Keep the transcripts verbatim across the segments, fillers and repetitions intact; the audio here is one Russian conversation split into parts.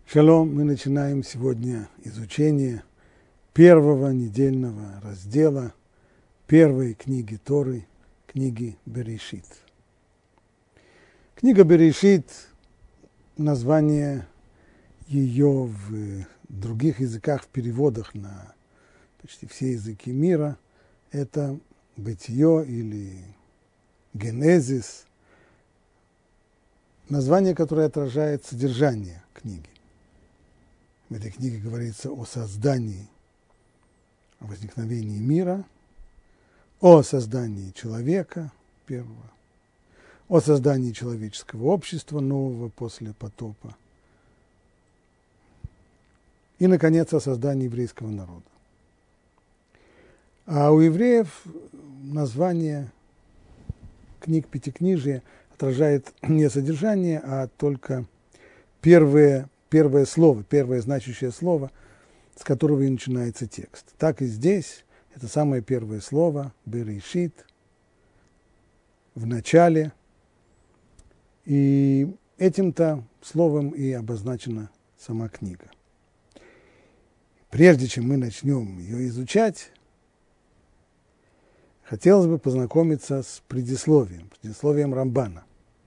Шалом, мы начинаем сегодня изучение первого недельного раздела первой книги Торы, книги Берешит. Книга Берешит, название ее в других языках, в переводах на почти все языки мира, это Бытие или Генезис, название, которое отражает содержание книги. В этой книге говорится о создании, о возникновении мира, о создании человека первого, о создании человеческого общества нового после потопа и, наконец, о создании еврейского народа. А у евреев название книг Пятикнижия отражает не содержание, а только первые Первое слово, первое значащее слово, с которого и начинается текст. Так и здесь это самое первое слово, Берешит, в начале. И этим-то словом и обозначена сама книга. Прежде чем мы начнем ее изучать, хотелось бы познакомиться с предисловием, предисловием Рамбана.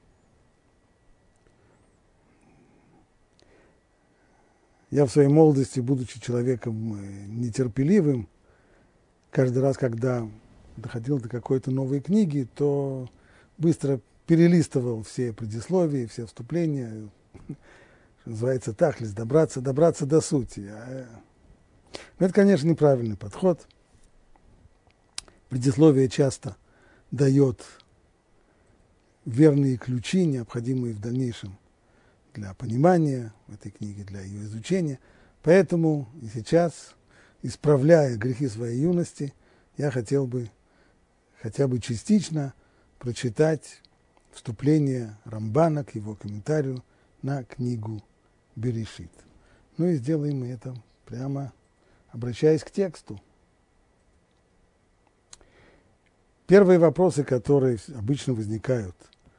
Я в своей молодости, будучи человеком нетерпеливым, каждый раз, когда доходил до какой-то новой книги, то быстро перелистывал все предисловия, все вступления, что называется тахлис, добраться, добраться до сути. Но это, конечно, неправильный подход. Предисловие часто дает верные ключи, необходимые в дальнейшем для понимания этой книги, для ее изучения. Поэтому и сейчас, исправляя грехи своей юности, я хотел бы хотя бы частично прочитать вступление Рамбана к его комментарию на книгу Берешит. Ну и сделаем мы это прямо обращаясь к тексту. Первые вопросы, которые обычно возникают,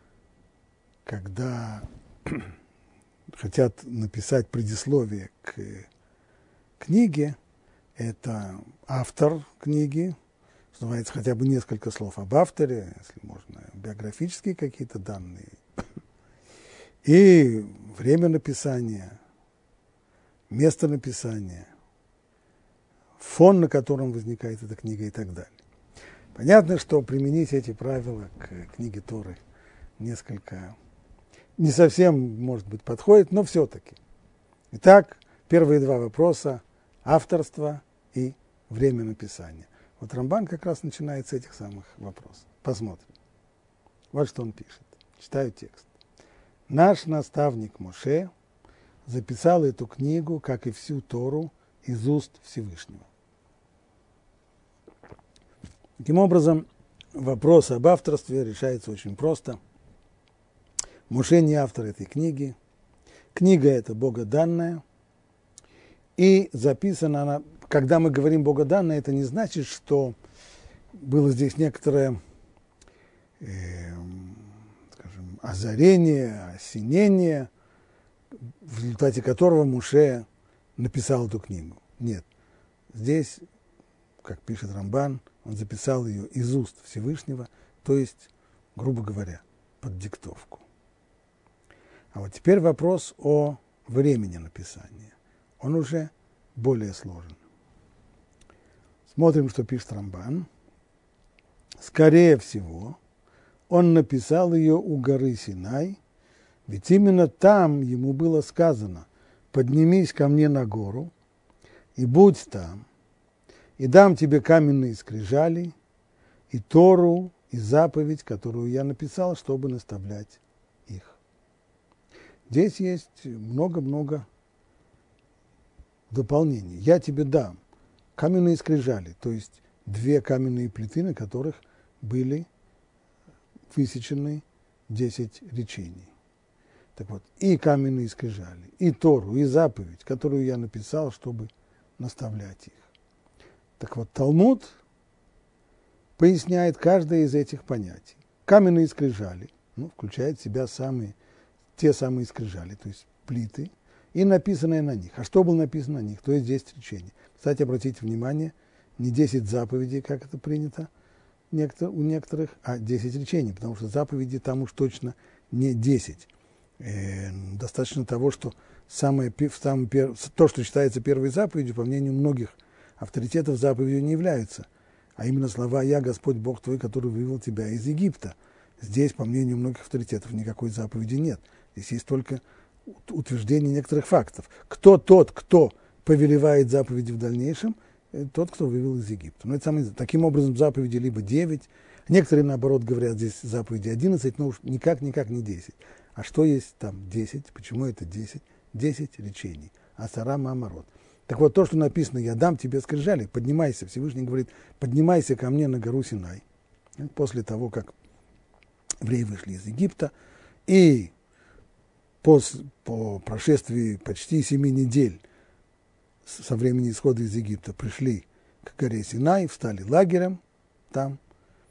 когда хотят написать предисловие к книге, это автор книги, что называется, хотя бы несколько слов об авторе, если можно, биографические какие-то данные, и время написания, место написания, фон, на котором возникает эта книга и так далее. Понятно, что применить эти правила к книге Торы несколько не совсем, может быть, подходит, но все-таки. Итак, первые два вопроса – авторство и время написания. Вот Рамбан как раз начинает с этих самых вопросов. Посмотрим. Вот что он пишет. Читаю текст. Наш наставник Моше записал эту книгу, как и всю Тору, из уст Всевышнего. Таким образом, вопрос об авторстве решается очень просто. Моше не автор этой книги. Книга эта богоданная. И записана она, когда мы говорим богоданная, это не значит, что было здесь некоторое, э, скажем, озарение, осенение, в результате которого Моше написал эту книгу. Нет. Здесь, как пишет Рамбан, он записал ее из уст Всевышнего, то есть, грубо говоря, под диктовку. А вот теперь вопрос о времени написания. Он уже более сложен. Смотрим, что пишет Рамбан. Скорее всего, он написал ее у горы Синай, ведь именно там ему было сказано: «Поднимись ко мне на гору и будь там, и дам тебе каменные скрижали, и Тору, и заповедь, которую я написал, чтобы наставлять их». Здесь есть много-много дополнений. Я тебе дам каменные скрижали, то есть две каменные плиты, на которых были высечены десять речений. Так вот, и каменные скрижали, и Тору, и заповедь, которую я написал, чтобы наставлять их. Так вот, Талмуд поясняет каждое из этих понятий. Каменные скрижали, ну, включает в себя самые те самые скрижали, то есть плиты, и написанное на них. А что было написано на них? То есть десять речений. Кстати, обратите внимание, не десять заповедей, как это принято у некоторых, а десять речений, потому что заповеди там уж точно не десять. Э, достаточно того, что самое, самое, то, что считается первой заповедью, по мнению многих авторитетов, заповедью не являются, а именно слова «Я, Господь Бог твой, который вывел тебя из Египта». Здесь, по мнению многих авторитетов, никакой заповеди нет. Здесь есть только утверждение некоторых фактов. Кто тот, кто повелевает заповеди в дальнейшем? Тот, кто вывел из Египта. Но это самое, таким образом, заповеди либо девять, некоторые, наоборот, говорят, здесь заповеди одиннадцать, но уж никак-никак не десять. А что есть там десять? Почему это десять? десять речений. Асара Маамарот. Так вот, то, что написано «Я дам тебе скрижали», поднимайся, Всевышний говорит, поднимайся ко мне на гору Синай. После того, как евреи вышли из Египта, и по, по прошествии почти семи недель со времени исхода из Египта пришли к горе Синай, встали лагерем там.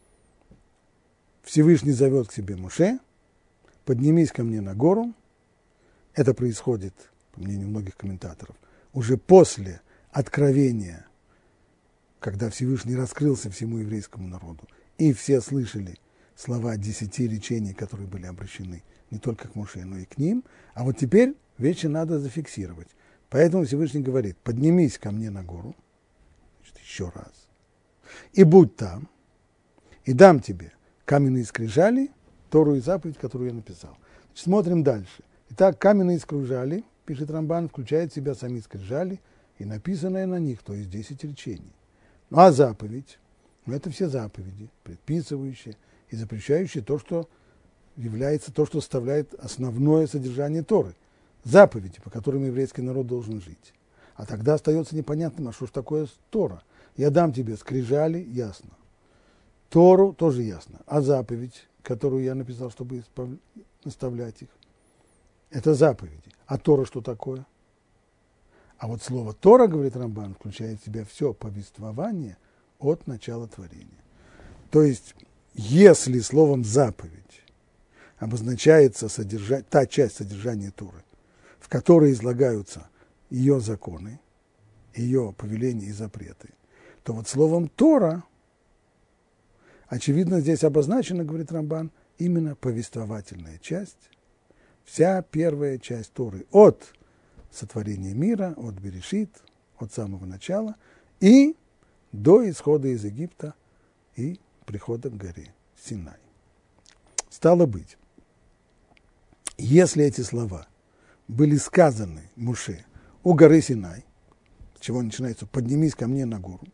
Всевышний зовет к себе Моше, поднимись ко мне на гору. Это происходит, по мнению многих комментаторов, уже после откровения, когда Всевышний раскрылся всему еврейскому народу, и все слышали слова десяти речений, которые были обращены не только к Моше, но и к ним. А вот теперь вещи надо зафиксировать. Поэтому Всевышний говорит, поднимись ко мне на гору, значит, еще раз, и будь там, и дам тебе каменные скрижали, Тору и заповедь, которую я написал. Значит, смотрим дальше. Итак, каменные скрижали, пишет Рамбан, включает в себя сами скрижали и написанное на них, то есть десять речений. Ну а заповедь, ну это все заповеди, предписывающие и запрещающие то, что является, то, что составляет основное содержание Торы. Заповеди, по которым еврейский народ должен жить. А тогда остается непонятным, а что ж такое Тора? Я дам тебе скрижали, ясно. Тору тоже ясно. А заповедь, которую я написал, чтобы испов... наставлять их, это заповеди. А Тора что такое? А вот слово Тора, говорит Рамбан, включает в себя все повествование от начала творения. То есть, если словом заповедь обозначается содержа... та часть содержания Торы, в которой излагаются ее законы, ее повеления и запреты, то вот словом Тора, очевидно, здесь обозначена, говорит Рамбан, именно повествовательная часть, вся первая часть Торы от сотворения мира, от Берешит, от самого начала, и до исхода из Египта и прихода к горе Синай. Стало быть, если эти слова были сказаны Моше у горы Синай, с чего начинается «поднимись ко мне на гору,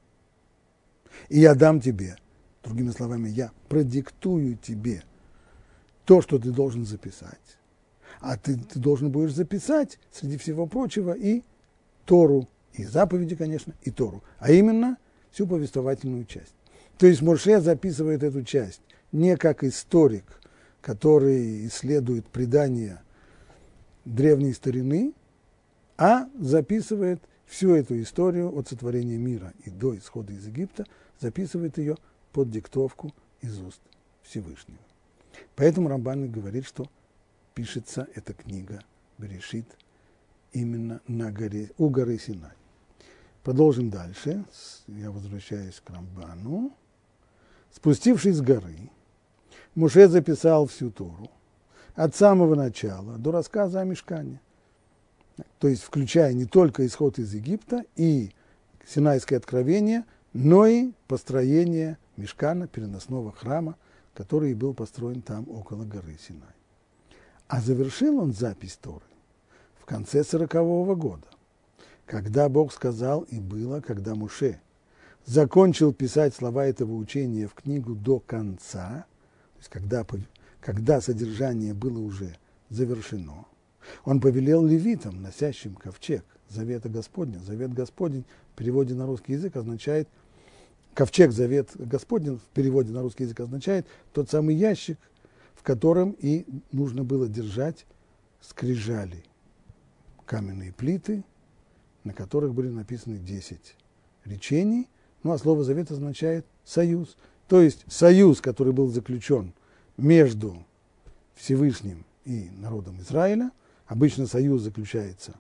и я дам тебе», другими словами, я продиктую тебе то, что ты должен записать, а ты, ты должен будешь записать, среди всего прочего, и Тору, и заповеди, конечно, и Тору, а именно всю повествовательную часть. То есть Моше записывает эту часть не как историк, который исследует предания древней старины, а записывает всю эту историю от сотворения мира и до исхода из Египта, записывает ее под диктовку из уст Всевышнего. Поэтому Рамбан говорит, что пишется эта книга Берешит именно на горе, у горы Синай. Продолжим дальше. Я возвращаюсь к Рамбану. Спустившись с горы, Моше записал всю Тору от самого начала до рассказа о Мишкане. То есть, включая не только исход из Египта и Синайское откровение, но и построение Мишкана, переносного храма, который был построен там, около горы Синай. А завершил он запись Торы в конце сорокового года, когда Бог сказал, и было, когда Моше закончил писать слова этого учения в книгу до конца, то есть когда, когда содержание было уже завершено, он повелел левитам, носящим ковчег завета Господня. Завет Господень в переводе на русский язык означает, ковчег завет Господень в переводе на русский язык означает тот самый ящик, в котором и нужно было держать скрижали, каменные плиты, на которых были написаны десять речений. Ну, а слово «завет» означает «союз». То есть союз, который был заключен между Всевышним и народом Израиля. Обычно союз заключается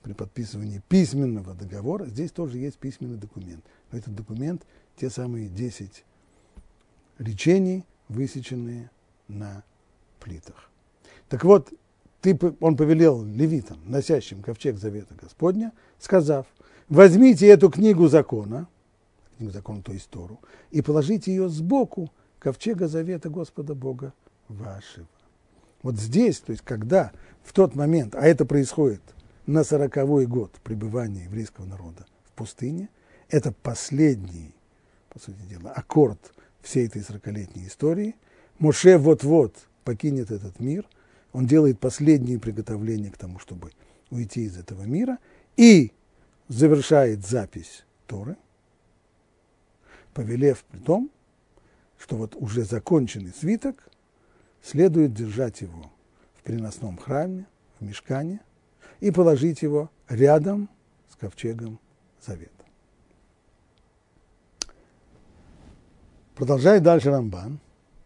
при подписывании письменного договора, здесь тоже есть письменный документ. Но этот документ – те самые десять речений, высеченные на плитах. Так вот, ты, он повелел левитам, носящим ковчег завета Господня, сказав: возьмите эту книгу закона, книгу закона, то есть Тору, и положите ее сбоку ковчега завета Господа Бога вашего. Вот здесь, то есть когда в тот момент, а это происходит на сороковой год пребывания еврейского народа в пустыне, это последний, по сути дела, аккорд всей этой сорокалетней истории. Моше вот-вот покинет этот мир, он делает последние приготовления к тому, чтобы уйти из этого мира, и завершает запись Торы, повелев при том, что вот уже законченный свиток следует держать его в переносном храме, в мишкане, и положить его рядом с ковчегом завета. Продолжает дальше Рамбан.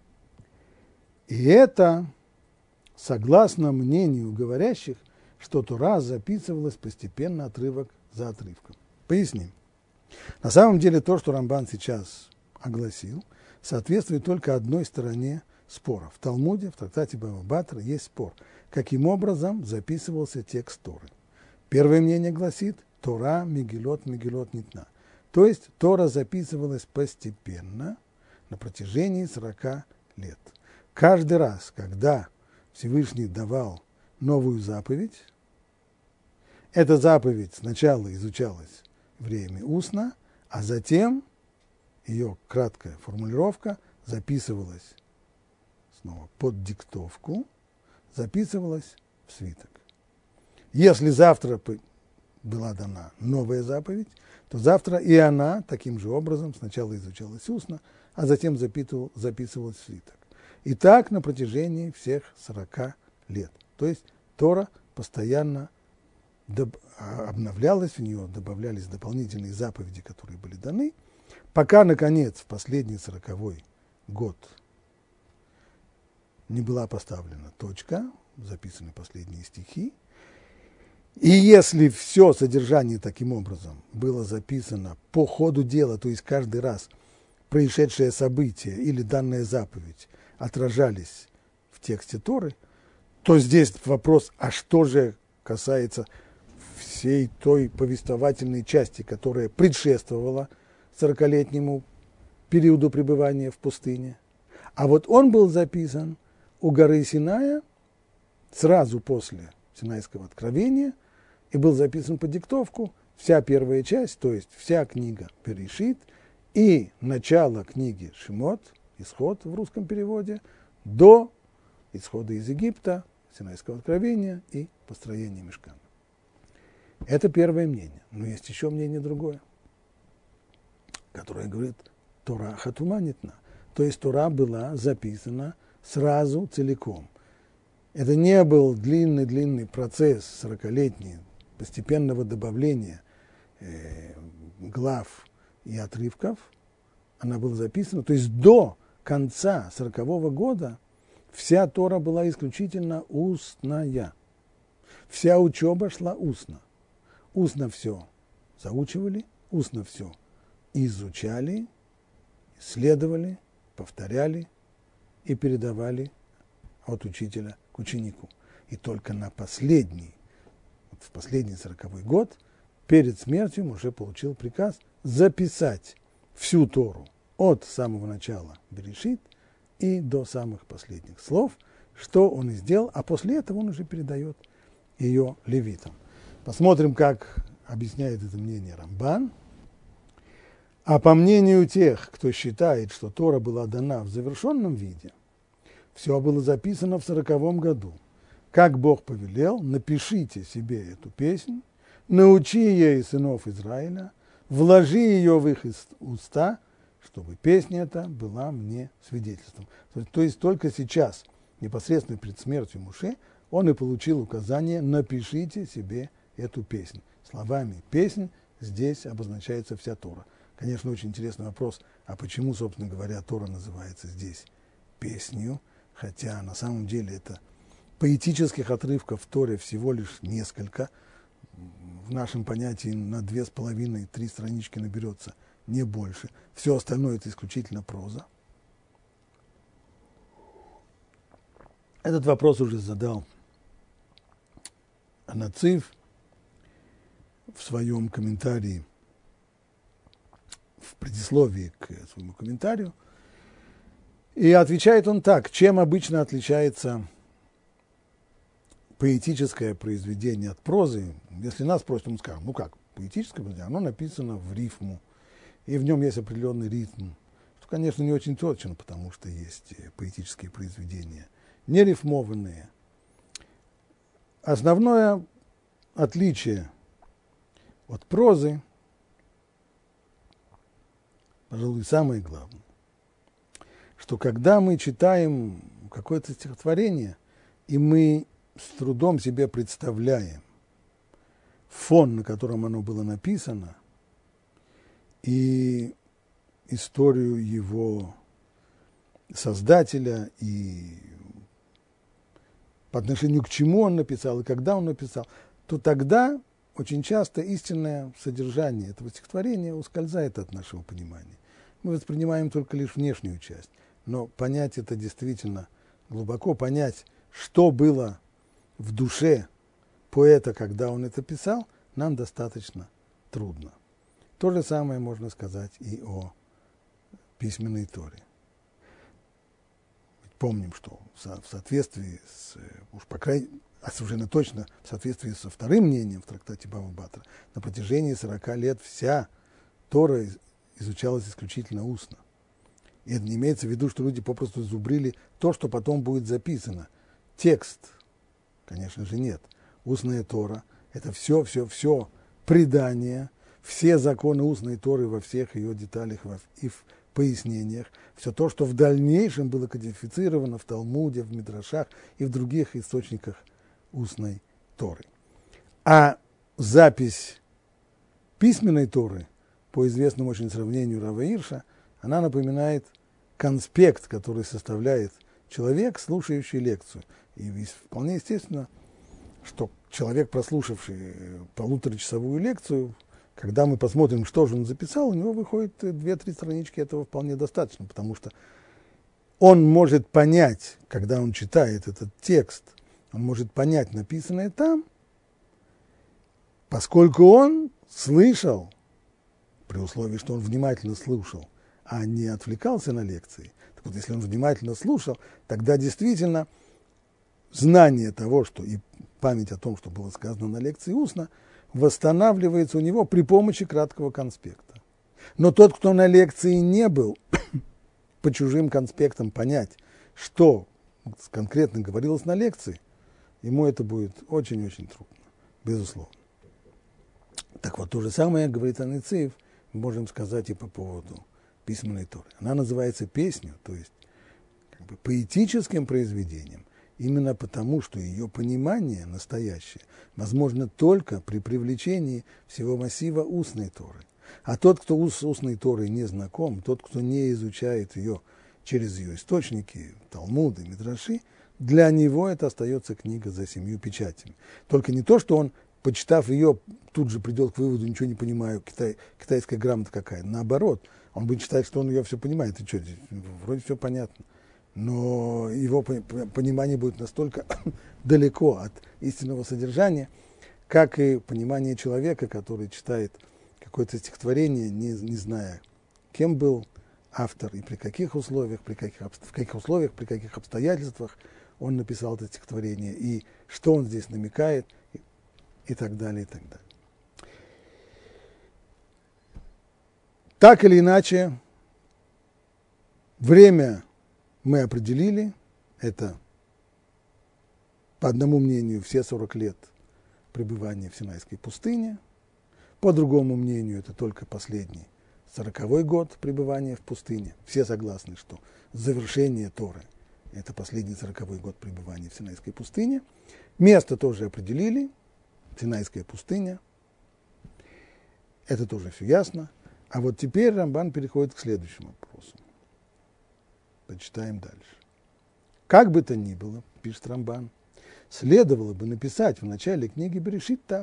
И это согласно мнению говорящих, что Тора записывалась постепенно, отрывок за отрывком. Поясним. На самом деле то, что Рамбан сейчас огласил, соответствует только одной стороне спора. В Талмуде, в трактате Бава Батра, есть спор, каким образом записывался текст Торы. Первое мнение гласит: Тора, Мегилот, Мегилот Нитна. То есть Тора записывалась постепенно на протяжении сорока лет. Каждый раз, когда Всевышний давал новую заповедь, эта заповедь сначала изучалась евреями устно, а затем ее краткая формулировка записывалась снова под диктовку, записывалась в свиток. Если завтра была дана новая заповедь, то завтра и она таким же образом сначала изучалась устно, а затем записывалась в свиток. И так на протяжении всех сорока лет. То есть Тора постоянно обновлялась, в нее добавлялись дополнительные заповеди, которые были даны, пока, наконец, в последний сороковой год не была поставлена точка, записаны последние стихи. И если все содержание таким образом было записано по ходу дела, то есть каждый раз происшедшее событие или данная заповедь отражались в тексте Торы, то здесь вопрос, а что же касается всей той повествовательной части, которая предшествовала сорокалетнему периоду пребывания в пустыне. А вот он был записан у горы Синая сразу после Синайского откровения и был записан по диктовку вся первая часть, то есть вся книга Берешит и начало книги Шемот, Исход в русском переводе, до исхода из Египта, Синайского откровения и построения мишкана. Это первое мнение. Но есть еще мнение другое, которое говорит: Тора хатума нитна. То есть Тора была записана сразу целиком. Это не был длинный-длинный процесс, сорокалетний, постепенного добавления э, глав и отрывков. Она была записана, то есть до конца сорокового года вся Тора была исключительно устная. Вся учеба шла устно. Устно все заучивали, устно все изучали, исследовали, повторяли и передавали от учителя к ученику. И только на последний, вот в последний сороковой год, перед смертью Моше получил приказ записать всю Тору от самого начала Берешит и до самых последних слов, что он и сделал, а после этого он уже передает ее левитам. Посмотрим, как объясняет это мнение Рамбан. А по мнению тех, кто считает, что Тора была дана в завершенном виде, все было записано в сороковом году. Как Бог повелел, напишите себе эту песнь, научи ей сынов Израиля, вложи ее в их уста, чтобы песня эта была мне свидетельством. То есть только сейчас, непосредственно перед смертью Моше, он и получил указание: напишите себе эту песнь. Словами «песнь» здесь обозначается вся Тора. Конечно, очень интересный вопрос, а почему, собственно говоря, Тора называется здесь песнью, хотя на самом деле это поэтических отрывков в Торе всего лишь несколько. в нашем понятии на две с половиной, три странички наберется, не больше. Все остальное – это исключительно проза. Этот вопрос уже задал Нацив в своем комментарии, в предисловии к своему комментарию. И отвечает он так: чем обычно отличается поэтическое произведение от прозы? Если нас просят, мы скажем, ну как, поэтическое произведение, оно написано в рифму, и в нем есть определенный ритм, что, конечно, не очень точно, потому что есть поэтические произведения нерифмованные. Основное отличие от прозы, пожалуй, самое главное, что когда мы читаем какое-то стихотворение, и мы с трудом себе представляем фон, на котором оно было написано, и историю его создателя, и по отношению к чему он написал, и когда он написал, то тогда очень часто истинное содержание этого стихотворения ускользает от нашего понимания. Мы воспринимаем только лишь внешнюю часть, но понять это действительно глубоко, понять, что было в душе поэта, когда он это писал, нам достаточно трудно. То же самое можно сказать и о письменной Торе. Помним, что в соответствии с, уж по крайней а совершенно точно в соответствии со вторым мнением в трактате Бава Батра, на протяжении сорока лет вся Тора изучалась исключительно устно. И это не имеется в виду, что люди попросту зубрили то, что потом будет записано. Текст, конечно же, нет. Устная Тора – это все, все, все предание, все законы устной Торы во всех ее деталях и в пояснениях, все то, что в дальнейшем было кодифицировано в Талмуде, в Мидрашах и в других источниках устной Торы. А запись письменной Торы, по известному очень сравнению Рава Ирша, она напоминает конспект, который составляет человек, слушающий лекцию. И вполне естественно, что человек, прослушавший полуторачасовую лекцию, когда мы посмотрим, что же он записал, у него выходит две-три странички, этого вполне достаточно, потому что он может понять, когда он читает этот текст, он может понять написанное там, поскольку он слышал, при условии, что он внимательно слушал, а не отвлекался на лекции. Так вот, если он внимательно слушал, тогда действительно знание того, что и память о том, что было сказано на лекции устно, восстанавливается у него при помощи краткого конспекта. Но тот, кто на лекции не был, по чужим конспектам понять, что конкретно говорилось на лекции, ему это будет очень-очень трудно, безусловно. Так вот, то же самое, говорит Анациев, мы можем сказать и по поводу письменной Торы. Она называется песнью, то есть как бы поэтическим произведением, именно потому, что ее понимание настоящее возможно только при привлечении всего массива устной Торы. А тот, кто с устной Торой не знаком, тот, кто не изучает ее через ее источники, Талмуды, Мидраши, для него это остается книга за семью печатями. Только не то, что он, почитав ее, тут же придет к выводу, ничего не понимаю, китай, китайская грамота какая. Наоборот, он будет считать, что он ее все понимает. И что, вроде все понятно. Но его понимание будет настолько далеко от истинного содержания, как и понимание человека, который читает какое-то стихотворение, не, не зная, кем был автор и при каких условиях, при каких, в каких условиях, при каких обстоятельствах он написал это стихотворение, и что он здесь намекает, и, и так далее, и так далее. Так или иначе, время мы определили, это, по одному мнению, все сорок лет пребывания в Синайской пустыне, по другому мнению, это только последний сороковой год пребывания в пустыне. Все согласны, что завершение Торы – это последний сороковой год пребывания в Синайской пустыне. Место тоже определили, Синайская пустыня. Это тоже все ясно. А вот теперь Рамбан переходит к следующему вопросу. Почитаем дальше. Как бы то ни было, пишет Рамбан, следовало бы написать в начале книги Берешит так: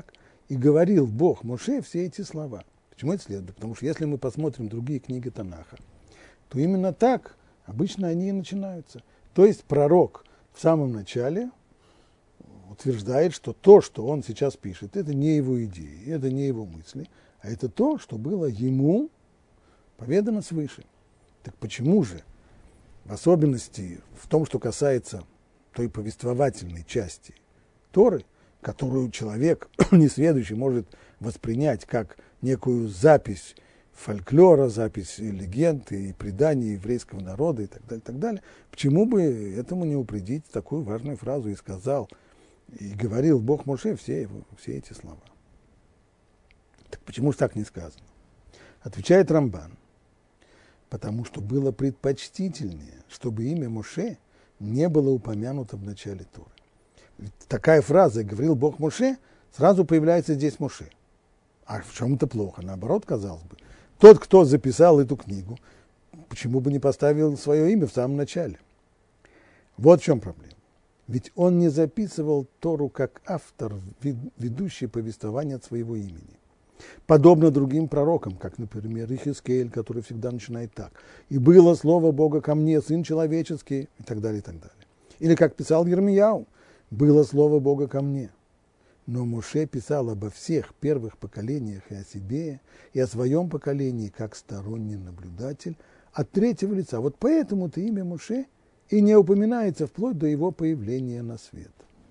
и говорил Бог Моше все эти слова. Почему это следует? Потому что если мы посмотрим другие книги Танаха, то именно так обычно они и начинаются. То есть пророк в самом начале утверждает, что то, что он сейчас пишет, это не его идеи, это не его мысли, а это то, что было ему поведано свыше. Так почему же, в особенности в том, что касается той повествовательной части Торы, которую человек, несведущий, может воспринять как некую запись фольклора, запись легенд и преданий еврейского народа и так далее, так далее, почему бы этому не упредить такую важную фразу «и сказал, и говорил Бог Моше все, его, все эти слова». Так почему же так не сказано? Отвечает Рамбан, потому что было предпочтительнее, чтобы имя Моше не было упомянуто в начале Торы. Ведь такая фраза «говорил Бог Моше» сразу появляется здесь Моше. А в чем это плохо? Наоборот, казалось бы. Тот, кто записал эту книгу, почему бы не поставил свое имя в самом начале? Вот в чем проблема. Ведь он не записывал Тору как автор, ведущий повествование от своего имени. Подобно другим пророкам, как, например, Ихискеэль, который всегда начинает так. «И было слово Бога ко мне, сын человеческий», и так далее, и так далее. Или как писал Йирмияу, «Было слово Бога ко мне». Но Моше писал обо всех первых поколениях и о себе, и о своем поколении, как сторонний наблюдатель, от третьего лица. Вот поэтому-то имя Моше и не упоминается вплоть до его появления на свет.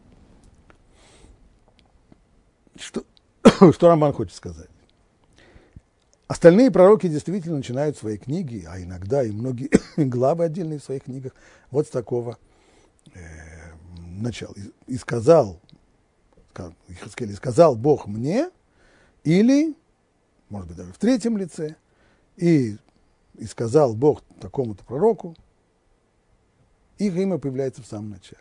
Что, что Рамбан хочет сказать? Остальные пророки действительно начинают свои книги, а иногда и многие главы отдельные в своих книгах, вот с такого э, начала. И, и сказал, Ихискель, сказал Бог мне, или, может быть, даже в третьем лице, и, и сказал Бог такому-то пророку, их имя появляется в самом начале.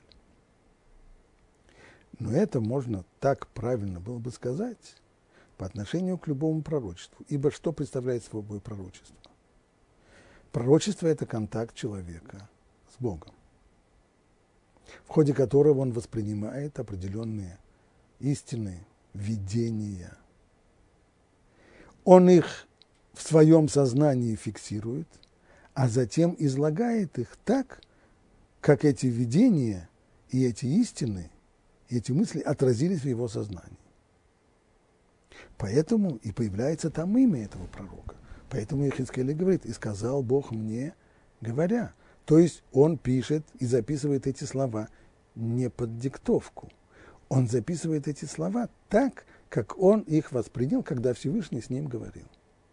Но это можно так правильно было бы сказать по отношению к любому пророчеству. Ибо что представляет собой пророчество? Пророчество – это контакт человека с Богом, в ходе которого он воспринимает определенные истины, видения. Он их в своем сознании фиксирует, а затем излагает их так, как эти видения и эти истины, и эти мысли отразились в его сознании. Поэтому и появляется там имя этого пророка. Поэтому Ихискель говорит, и сказал Бог мне, говоря. То есть он пишет и записывает эти слова не под диктовку. Он записывает эти слова так, как он их воспринял, когда Всевышний с ним говорил.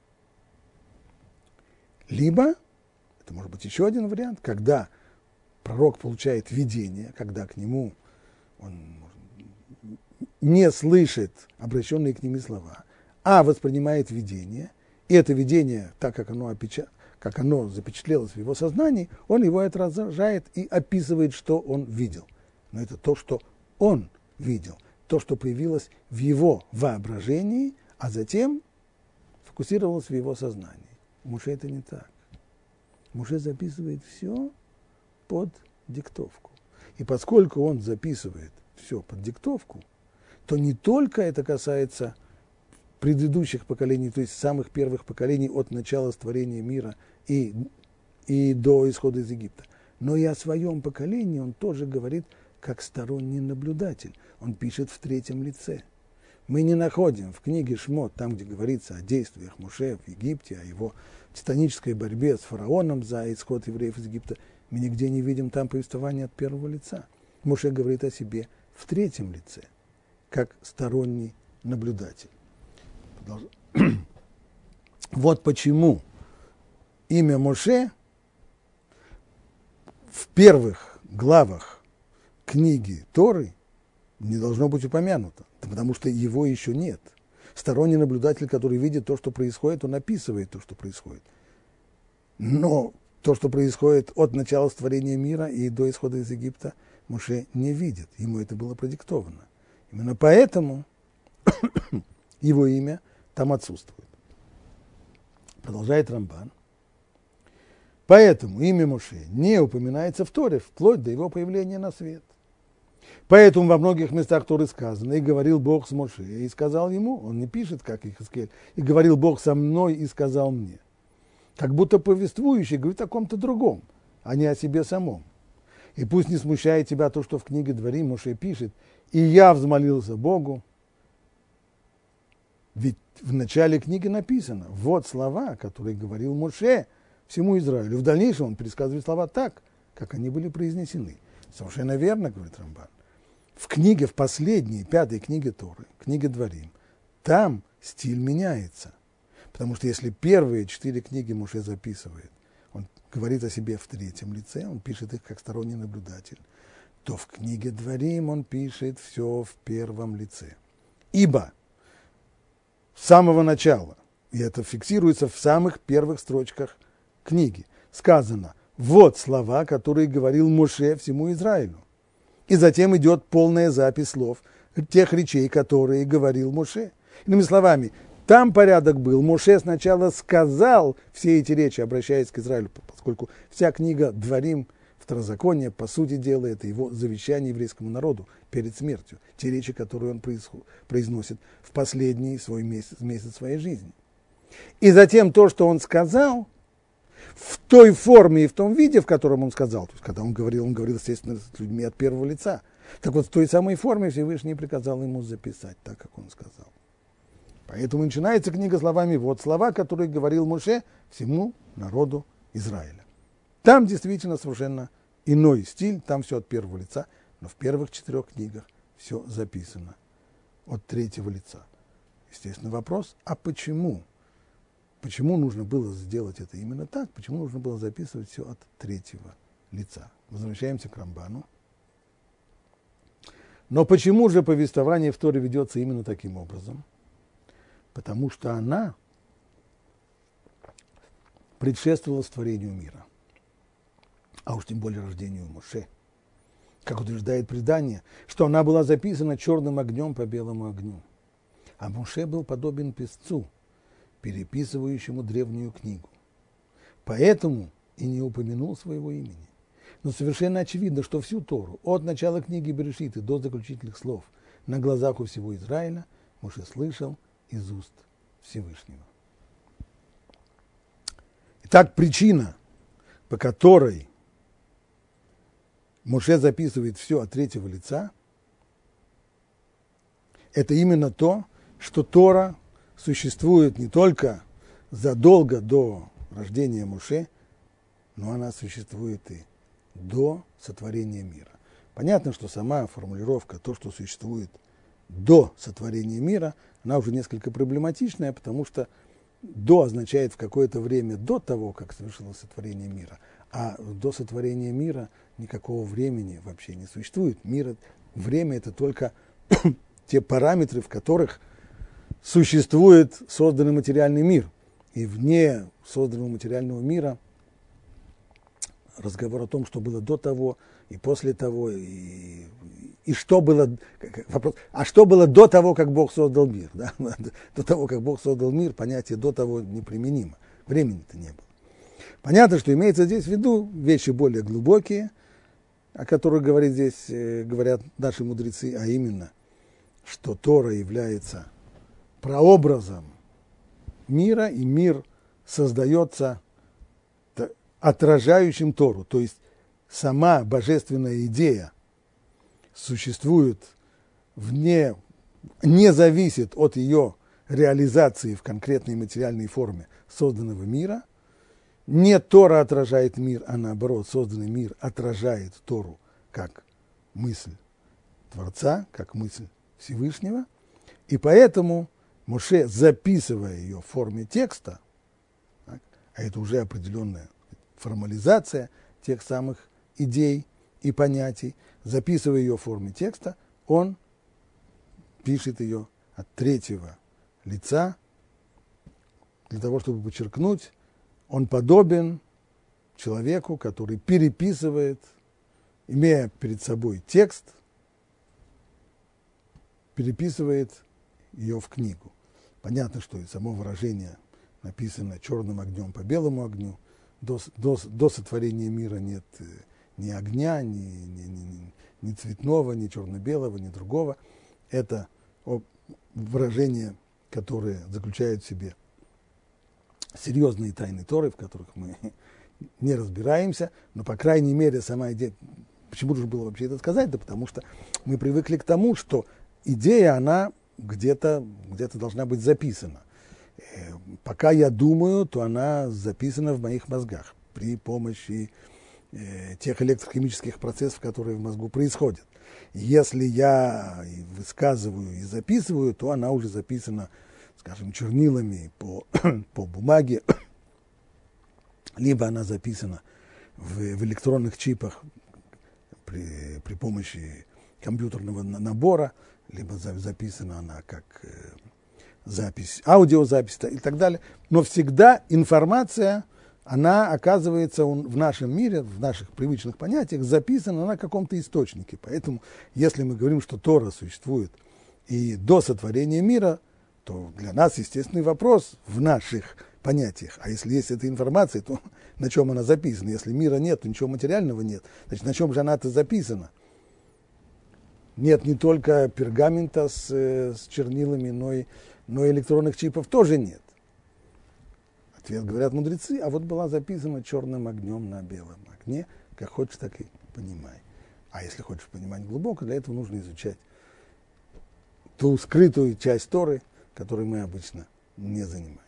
Либо, это может быть еще один вариант, когда пророк получает видение, когда к нему он не слышит обращенные к нему слова, а воспринимает видение, и это видение, так как оно, опечат... как оно запечатлелось в его сознании, он его отражает и описывает, что он видел. Но это то, что он видел, то, что появилось в его воображении, а затем фокусировалось в его сознании. У Моше это не так. Моше записывает все под диктовку. И поскольку он записывает все под диктовку, то не только это касается предыдущих поколений, то есть самых первых поколений от начала створения мира и, и до исхода из Египта, но и о своем поколении он тоже говорит как сторонний наблюдатель. Он пишет в третьем лице. Мы не находим в книге Шмот, там, где говорится о действиях Моше в Египте, о его титанической борьбе с фараоном за исход евреев из Египта, мы нигде не видим там повествования от первого лица. Моше говорит о себе в третьем лице, как сторонний наблюдатель. Вот почему имя Моше в первых главах книги Торы не должно быть упомянуто, потому что его еще нет. Сторонний наблюдатель, который видит то, что происходит, он описывает то, что происходит. Но то, что происходит от начала творения мира и до исхода из Египта, Моше не видит. Ему это было продиктовано. Именно поэтому его имя там отсутствует. Продолжает Рамбан. Поэтому имя Моше не упоминается в Торе вплоть до его появления на свет. Поэтому во многих местах Торы сказано, и говорил Бог с Моше, и сказал ему, он не пишет, как Ихескель, и говорил Бог со мной, и сказал мне. Как будто повествующий говорит о ком-то другом, а не о себе самом. И пусть не смущает тебя то, что в книге Дворим Моше пишет, и я взмолился Богу. Ведь в начале книги написано, вот слова, которые говорил Моше всему Израилю. В дальнейшем он пересказывает слова так, как они были произнесены. Совершенно верно, говорит Рамбан. В книге, в последней, пятой книге Торы, книге Дворим, там стиль меняется. Потому что если первые четыре книги Моше записывает, он говорит о себе в третьем лице, он пишет их как сторонний наблюдатель, то в книге Дворим он пишет все в первом лице. Ибо с самого начала, и это фиксируется в самых первых строчках книги, сказано, вот слова, которые говорил Моше всему Израилю. И затем идет полная запись слов тех речей, которые говорил Моше. Иными словами, там порядок был. Моше сначала сказал все эти речи, обращаясь к Израилю, поскольку вся книга Дворим, Второзаконие, по сути дела, это его завещание еврейскому народу перед смертью. Те речи, которые он произносит в последний свой месяц, месяц своей жизни. И затем то, что он сказал, в той форме и в том виде, в котором он сказал, то есть когда он говорил, он говорил, естественно, с людьми от первого лица. Так вот, в той самой форме Всевышний приказал ему записать так, как он сказал. Поэтому начинается книга словами, вот слова, которые говорил Моше всему народу Израиля. Там действительно совершенно иной стиль, там все от первого лица, но в первых четырех книгах все записано от третьего лица. Естественно, вопрос, а почему? Почему нужно было сделать это именно так? Почему нужно было записывать все от третьего лица? Возвращаемся к Рамбану. Но почему же повествование в Торе ведется именно таким образом? Потому что она предшествовала творению мира, а уж тем более рождению Моше. Как утверждает предание, что она была записана черным огнем по белому огню. А Моше был подобен писцу, переписывающему древнюю книгу. Поэтому и не упомянул своего имени. Но совершенно очевидно, что всю Тору, от начала книги Берешит до заключительных слов, на глазах у всего Израиля Моше слышал из уст Всевышнего. Итак, причина, по которой Моше записывает все от третьего лица, это именно то, что Тора существует не только задолго до рождения Моше, но она существует и до сотворения мира. Понятно, что сама формулировка, то, что существует до сотворения мира, она уже несколько проблематичная, потому что «до» означает в какое-то время до того, как совершилось сотворение мира, а до сотворения мира никакого времени вообще не существует. Мир, время – это только те параметры, в которых существует созданный материальный мир. И вне созданного материального мира разговор о том, что было до того и после того, и, и что было, вопрос, а что было до того, как Бог создал мир? Да? До того, как Бог создал мир, понятие до того неприменимо. Времени-то не было. Понятно, что имеется здесь в виду вещи более глубокие, о которых говорит здесь, говорят наши мудрецы, а именно, что Тора является прообразом мира, и мир создается отражающим Тору. То есть сама божественная идея существует вне, не зависит от ее реализации в конкретной материальной форме созданного мира. Не Тора отражает мир, а наоборот, созданный мир отражает Тору как мысль Творца, как мысль Всевышнего. И поэтому Моше, записывая ее в форме текста, так, а это уже определенная формализация тех самых идей и понятий, записывая ее в форме текста, он пишет ее от третьего лица, для того, чтобы подчеркнуть, он подобен человеку, который переписывает, имея перед собой текст, переписывает ее в книгу. Понятно, что и само выражение написано черным огнем по белому огню. До, до, до сотворения мира нет ни огня, ни, ни, ни, ни цветного, ни черно-белого, ни другого. Это выражения, которые заключают в себе серьезные тайны Торы, в которых мы не разбираемся, но, по крайней мере, сама идея... Почему же было вообще это сказать? Да потому что мы привыкли к тому, что идея, она где-то, где-то должна быть записана. Пока я думаю, то она записана в моих мозгах при помощи э, тех электрохимических процессов, которые в мозгу происходят. Если я высказываю и записываю, то она уже записана, скажем, чернилами по, по бумаге, либо она записана в, в электронных чипах при, при помощи компьютерного набора, либо записана она как э, запись, аудиозапись и так далее. Но всегда информация, она оказывается в нашем мире, в наших привычных понятиях, записана на каком-то источнике. Поэтому, если мы говорим, что Тора существует и до сотворения мира, то для нас естественный вопрос в наших понятиях. А если есть эта информация, то на чем она записана? Если мира нет, то ничего материального нет. Значит, на чем же она-то записана? Нет не только пергамента с, с чернилами, но и, но и электронных чипов тоже нет. Ответ говорят мудрецы, а вот была записана черным огнем на белом огне, как хочешь, так и понимай. А если хочешь понимать глубоко, для этого нужно изучать ту скрытую часть Торы, которой мы обычно не занимаемся.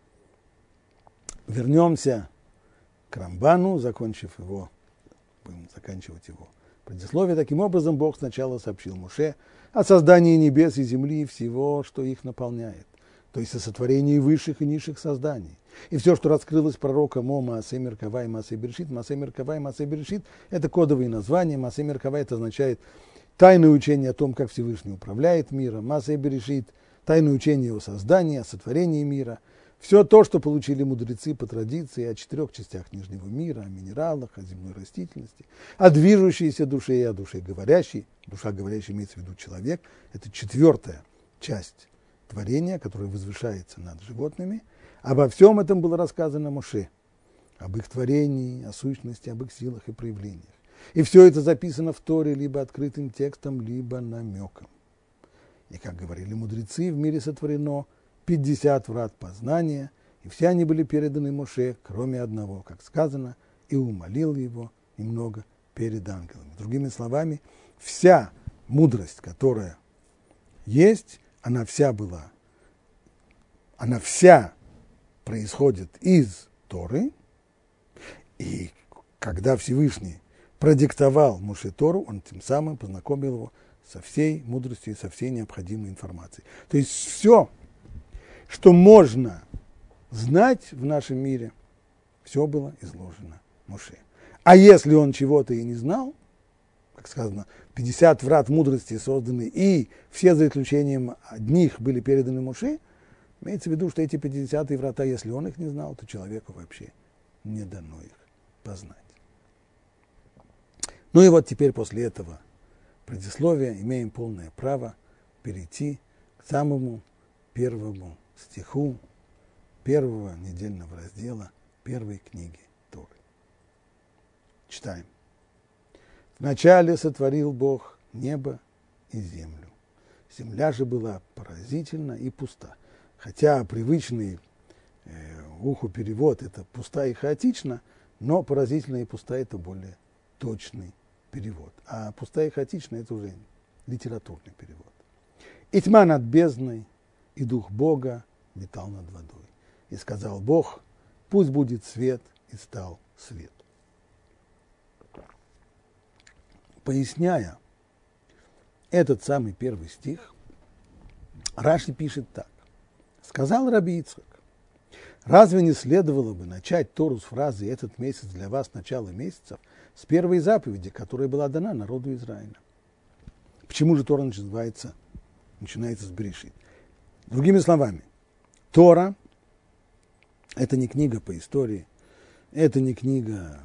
Вернемся к Рамбану, закончив его, будем заканчивать его предисловие. Таким образом, Бог сначала сообщил Моше о создании небес и земли и всего, что их наполняет, то есть о сотворении высших и низших созданий. И все, что раскрылось пророком о Маасе Меркава и Маасе Берешит. Маасе Меркава и Маасе Берешит – это кодовые названия. Маасе Меркава – это означает тайное учение о том, как Всевышний управляет миром. Маасе Берешит – тайное учение о создании, о сотворении мира. Все то, что получили мудрецы по традиции о четырех частях Нижнего мира, о минералах, о земной растительности, о движущейся душе и о душе говорящей. Душа говорящая имеется в виду человек. Это четвертая часть творения, которое возвышается над животными. Обо всем этом было рассказано Моше, об их творении, о сущности, об их силах и проявлениях. И все это записано в Торе либо открытым текстом, либо намеком. И, как говорили мудрецы, в мире сотворено пятьдесят врат познания, и все они были переданы Моше, кроме одного, как сказано, и умолил его немного перед ангелами. Другими словами, вся мудрость, которая есть, она вся была, она вся происходит из Торы, и когда Всевышний продиктовал Моше Тору, он тем самым познакомил его со всей мудростью и со всей необходимой информацией. То есть все, что можно знать в нашем мире, все было изложено Моше. А если он чего-то и не знал, как сказано, пятьдесят врат мудрости созданы, и все за исключением одних были переданы Моше, имеется в виду, что эти пятидесятые врата, если он их не знал, то человеку вообще не дано их познать. Ну и вот теперь после этого предисловия имеем полное право перейти к самому первому стиху первого недельного раздела первой книги Торы. Читаем. «Вначале сотворил Бог небо и землю. Земля же была поразительна и пуста». Хотя привычный э, уху перевод – это пуста и хаотично, но поразительно и пуста – это более точный перевод. А пуста и хаотично – это уже литературный перевод. «И тьма над бездной, и дух Бога летал над водой. И сказал Бог, пусть будет свет, и стал свет». Поясняя этот самый первый стих, Раши пишет так. Сказал Раби Ицхак, разве не следовало бы начать Тору с фразы «этот месяц для вас начало месяцев» с первой заповеди, которая была дана народу Израиля? Почему же Тора называется, начинается с Берешит? Другими словами, Тора – это не книга по истории, это не книга,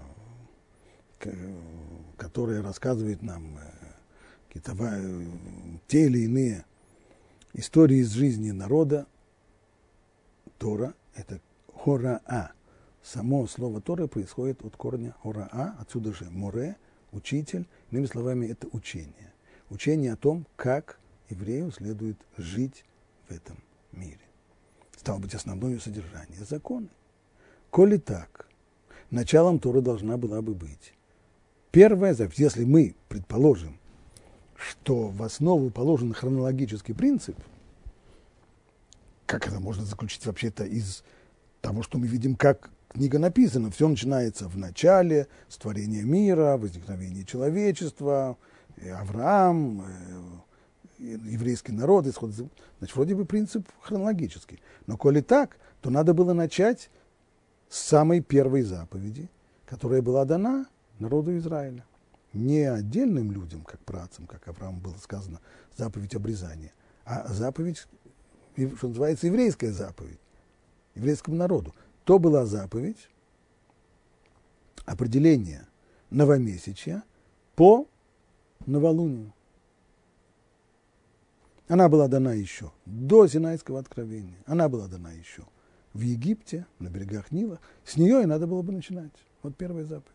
которая рассказывает нам какие-то те или иные истории из жизни народа. Тора – это хораа. Само слово Тора происходит от корня хораа, отсюда же море, учитель, иными словами, это учение. Учение о том, как еврею следует жить в этом мире. Стало быть, основное содержание – законы. Коли так, началом Торы должна была бы быть первая заповедь. Если мы предположим, что в основу положен хронологический принцип, как это можно заключить вообще-то из того, что мы видим, как книга написана. Все начинается в начале, с творения мира, возникновения человечества, Авраам, еврейский народ, исход. Значит, вроде бы принцип хронологический. Но коли так, то надо было начать с самой первой заповеди, которая была дана народу Израиля. Не отдельным людям, как працам, как Аврааму было сказано, заповедь обрезания, а заповедь, что называется, еврейская заповедь, еврейскому народу. То была заповедь определения новомесячья по новолунию. Она была дана еще до Синайского откровения. Она была дана еще в Египте, на берегах Нила. С нее и надо было бы начинать. Вот первая заповедь.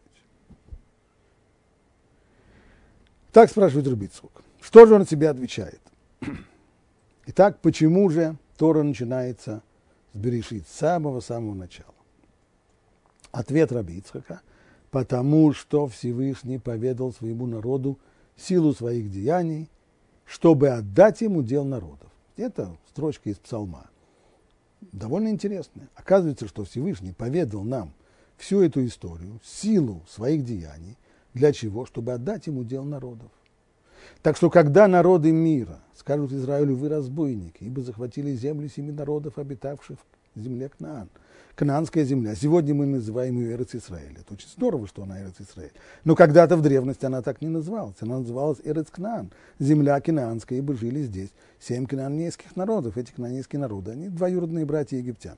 Так спрашивает Рав Ицхак. Что же он себе отвечает? Итак, почему же Тора начинается с Берешит, с самого-самого начала? Ответ Рав Ицхака: потому что Всевышний поведал своему народу силу своих деяний, чтобы отдать ему дел народов. Это строчка из Псалма. Довольно интересная. Оказывается, что Всевышний поведал нам всю эту историю, силу своих деяний. Для чего? Чтобы отдать ему дел народов. Так что, когда народы мира скажут Израилю: вы разбойники, ибо захватили землю семи народов, обитавших в земле Кнаан. Кнаанская земля. Сегодня мы называем ее Эрец Исраэль. Это очень здорово, что она Эрец Исраэль. Но когда-то в древности она так не называлась. Она называлась Эрец Кнаан. Земля Кнаанская, ибо жили здесь семь кнаанейских народов. Эти кнаанейские народы, они двоюродные братья египтян.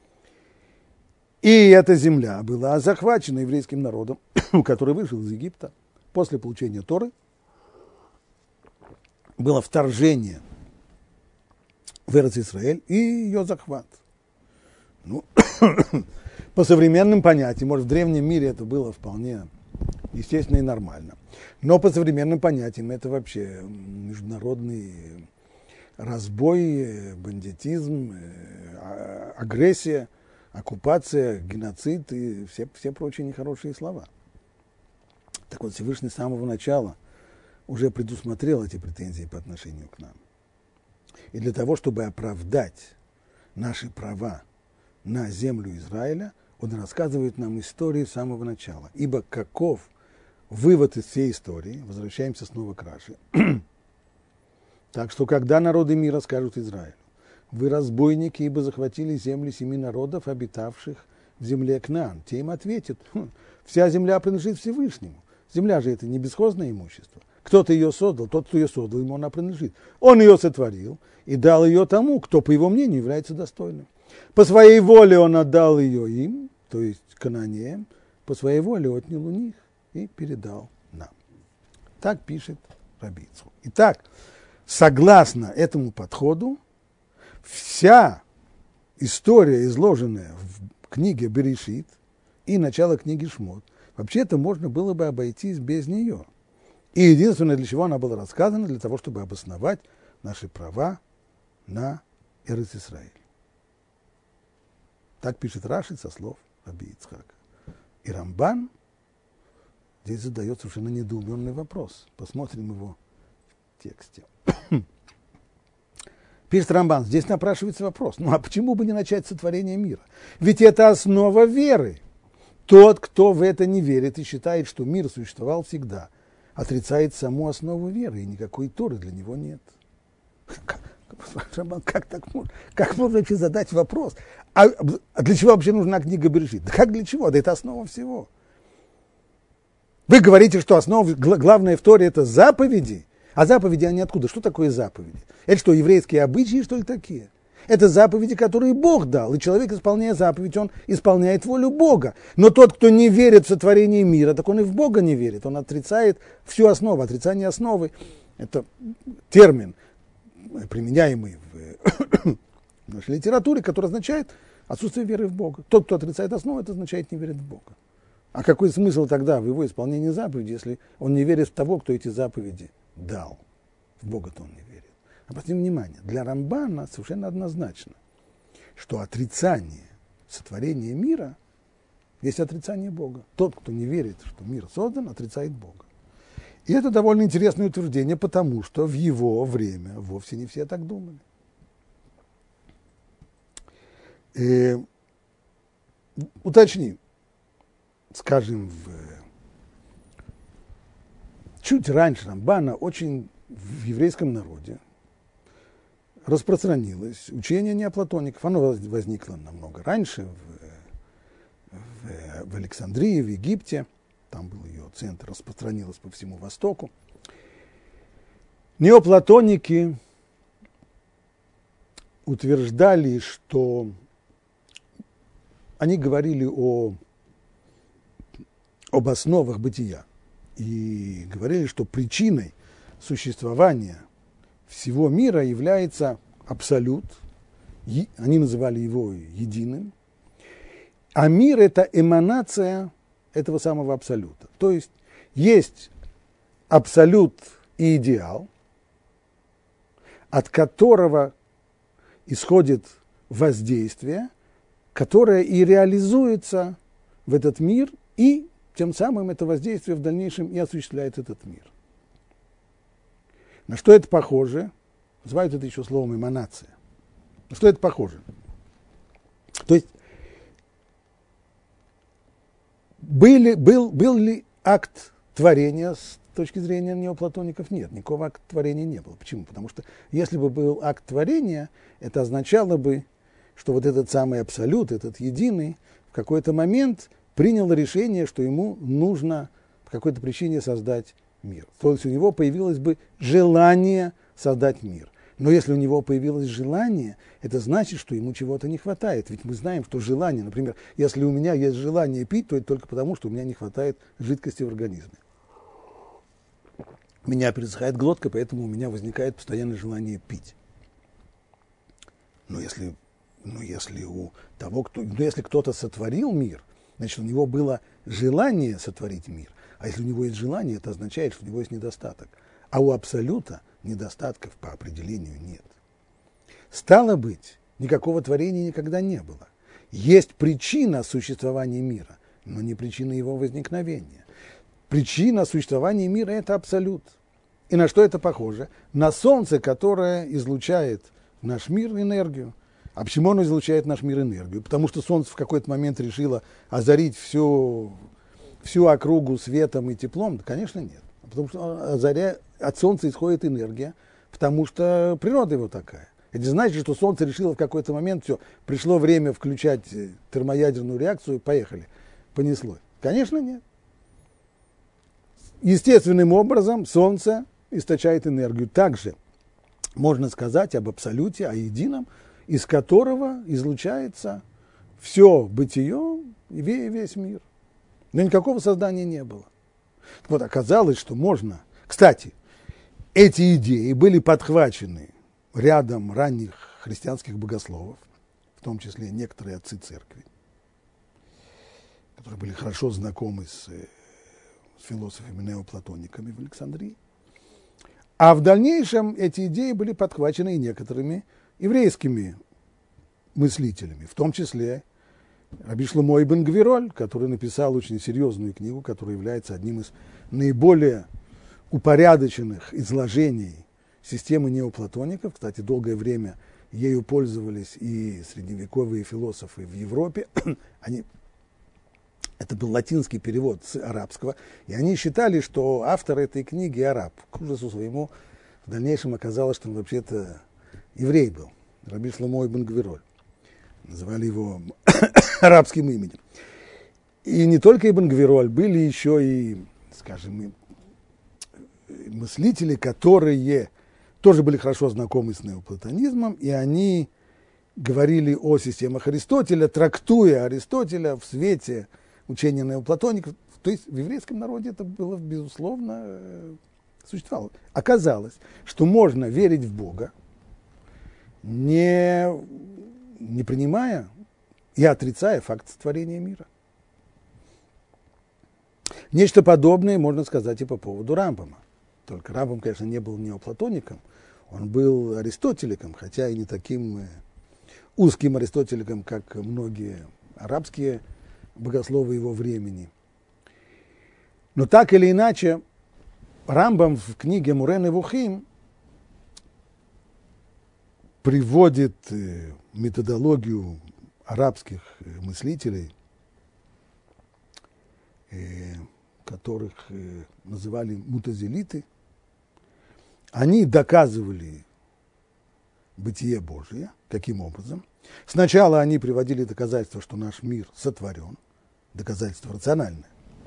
И эта земля была захвачена еврейским народом, который вышел из Египта после получения Торы. Было вторжение в Эрец Исраэль и ее захват. Ну, по современным понятиям, может, в древнем мире это было вполне естественно и нормально. Но по современным понятиям это вообще международный разбой, бандитизм, агрессия, оккупация, геноцид и все, все прочие нехорошие слова. Так вот, Всевышний с самого начала уже предусмотрел эти претензии по отношению к нам. И для того, чтобы оправдать наши права на землю Израиля, он рассказывает нам историю с самого начала. Ибо каков вывод из всей истории? Возвращаемся снова к Раши. Так что, когда народы мира скажут Израилю: вы разбойники, ибо захватили земли семи народов, обитавших в земле Кнаан, те им ответят: хм, вся земля принадлежит Всевышнему. Земля же это не бесхозное имущество. Кто-то ее создал, тот, кто ее создал, ему она принадлежит. Он ее сотворил и дал ее тому, кто, по его мнению, является достойным. По своей воле он отдал ее им, то есть кананеям, по своей воле отнял у них и передал нам. Так пишет Рав Ицхак. Итак, согласно этому подходу, вся история, изложенная в книге Берешит и начало книги Шмот, вообще-то можно было бы обойтись без нее. И единственное, для чего она была рассказана, для того, чтобы обосновать наши права на Эрец Исраэль. Так пишет Раши со слов Раби Ицхака. И Рамбан здесь задает совершенно недоуменный вопрос. Посмотрим его в тексте. Пишет Рамбан, здесь напрашивается вопрос: ну а почему бы не начать с сотворения мира? Ведь это основа веры. Тот, кто в это не верит и считает, что мир существовал всегда, отрицает саму основу веры, и никакой Торы для него нет. Как так можно? Как можно вообще задать вопрос? А для чего вообще нужна книга Берешит? Да как для чего? Да это основа всего. Вы говорите, что основа, главное в Торе это заповеди. А заповеди они откуда? Что такое заповеди? Это что, еврейские обычаи, что ли, такие? Это заповеди, которые Бог дал. И человек, исполняя заповедь, он исполняет волю Бога. Но тот, кто не верит в сотворение мира, так он и в Бога не верит. Он отрицает всю основу. Отрицание основы – это термин, применяемый в нашей литературе, который означает отсутствие веры в Бога. Тот, кто отрицает основу, это означает не верит в Бога. А какой смысл тогда в его исполнении заповедей, если он не верит в того, кто эти заповеди дал? В Бога-то он не верит. Обратите внимание, для Рамбана совершенно однозначно, что отрицание сотворения мира есть отрицание Бога. Тот, кто не верит, что мир создан, отрицает Бога. И это довольно интересное утверждение, потому что в его время вовсе не все так думали. И, уточним, скажем, в, чуть раньше Рамбана очень в еврейском народе распространилось учение неоплатоников. Оно возникло намного раньше, в, в, в Александрии, в Египте. Там был ее центр, распространилось по всему Востоку. Неоплатоники утверждали, что они говорили о, об основах бытия и говорили, что причиной существования всего мира является абсолют, они называли его единым, а мир – это эманация этого самого абсолюта. То есть есть абсолют и идеал, от которого исходит воздействие, которое и реализуется в этот мир, и тем самым это воздействие в дальнейшем и осуществляет этот мир. На что это похоже? Называют это еще словом эманация. На что это похоже? То есть были, был, был ли акт творения с точки зрения неоплатоников? Нет, никакого акта творения не было. Почему? Потому что если бы был акт творения, это означало бы, что вот этот самый абсолют, этот единый, в какой-то момент принял решение, что ему нужно по какой-то причине создать мир. То есть у него появилось бы желание создать мир. Но если у него появилось желание, это значит, что ему чего-то не хватает. Ведь мы знаем, что желание, например, если у меня есть желание пить, то это только потому, что у меня не хватает жидкости в организме. У меня пересыхает глотка, поэтому у меня возникает постоянное желание пить. Но если, но если у того, кто, но если кто-то сотворил мир, значит, у него было желание сотворить мир. А если у него есть желание, это означает, что у него есть недостаток. А у абсолюта недостатков по определению нет. Стало быть, никакого творения никогда не было. Есть причина существования мира, но не причина его возникновения. Причина существования мира – это абсолют. И на что это похоже? На солнце, которое излучает в наш мир энергию. А почему оно излучает в наш мир энергию? Потому что солнце в какой-то момент решило озарить всю, всю округу светом и теплом? Да, конечно, нет. Потому что озаря... от солнца исходит энергия, потому что природа его такая. Это значит, что солнце решило в какой-то момент, все, пришло время включать термоядерную реакцию, поехали, понеслось. Конечно, нет. Естественным образом солнце источает энергию. Также можно сказать об абсолюте, о едином, из которого излучается все бытие и весь мир. Но никакого создания не было. Вот оказалось, что можно... Кстати, эти идеи были подхвачены рядом ранних христианских богословов, в том числе некоторые отцы церкви, которые были хорошо знакомы с, с философами-неоплатониками в Александрии. А в дальнейшем эти идеи были подхвачены и некоторыми еврейскими мыслителями, в том числе Раби Шломо ибн Гвироль, который написал очень серьезную книгу, которая является одним из наиболее упорядоченных изложений системы неоплатоников. Кстати, долгое время ею пользовались и средневековые философы в Европе. Они, это был латинский перевод с арабского, и они считали, что автор этой книги араб. К ужасу своему в дальнейшем оказалось, что он вообще-то еврей был, Раби Шломо ибн Гвироль. Называли его арабским именем. И не только Ибн Гвироль, были еще и, скажем, мыслители, которые тоже были хорошо знакомы с неоплатонизмом, и они говорили о системах Аристотеля, трактуя Аристотеля в свете учения неоплатоников. То есть в еврейском народе это было, безусловно, существовало. Оказалось, что можно верить в Бога, не, не принимая и отрицая факт сотворения мира. Нечто подобное можно сказать и по поводу Рамбама. Только Рамбам, конечно, не был неоплатоником, он был аристотеликом, хотя и не таким узким аристотеликом, как многие арабские богословы его времени. Но так или иначе, Рамбам в книге Муре Невухим приводит методологию арабских мыслителей, которых называли мутазилиты. Они доказывали бытие Божие. Каким образом? Сначала они приводили доказательства, что наш мир сотворен, доказательство рациональное.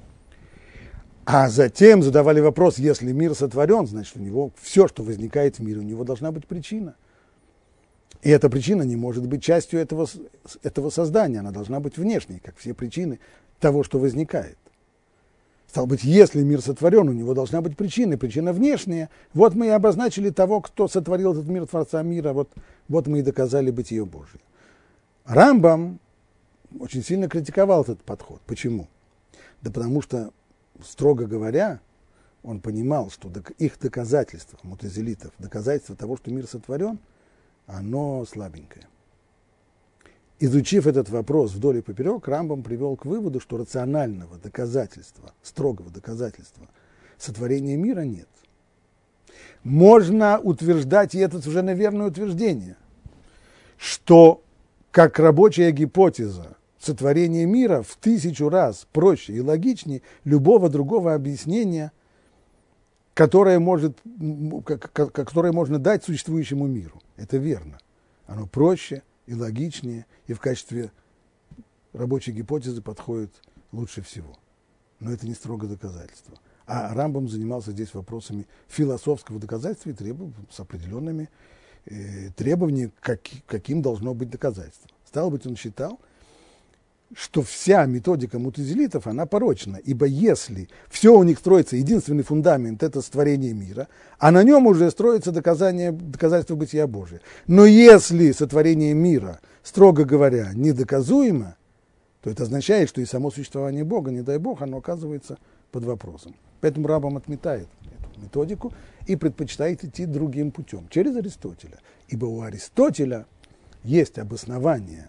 А затем задавали вопрос, если мир сотворен, значит, у него все, что возникает в мире, у него должна быть причина. И эта причина не может быть частью этого, этого создания, она должна быть внешней, как все причины того, что возникает. Стало быть, если мир сотворен, у него должна быть причина, причина внешняя. Вот мы и обозначили того, кто сотворил этот мир, Творца мира, вот, вот мы и доказали бытие Божие. Рамбам очень сильно критиковал этот подход. Почему? Да потому что, строго говоря, он понимал, что их доказательство, мутазилитов, доказательство того, что мир сотворен, оно слабенькое. Изучив этот вопрос вдоль и поперек, Рамбам привел к выводу, что рационального доказательства, строгого доказательства сотворения мира нет. Можно утверждать, и это уже наверное утверждение, что как рабочая гипотеза сотворения мира в тысячу раз проще и логичнее любого другого объяснения, которое, может, которое можно дать существующему миру. Это верно. Оно проще и логичнее, и в качестве рабочей гипотезы подходит лучше всего. Но это не строго доказательство. А Рамбам занимался здесь вопросами философского доказательства и требовал с определенными э, требованиями, как, каким должно быть доказательство. Стало быть, он считал, что вся методика мутазилитов, она порочна, ибо если все у них строится, единственный фундамент – это сотворение мира, а на нем уже строится доказание, доказательство бытия Божия. Но если сотворение мира, строго говоря, недоказуемо, то это означает, что и само существование Бога, не дай Бог, оно оказывается под вопросом. Поэтому Рамбам отметает эту методику и предпочитает идти другим путем, через Аристотеля. Ибо у Аристотеля есть обоснование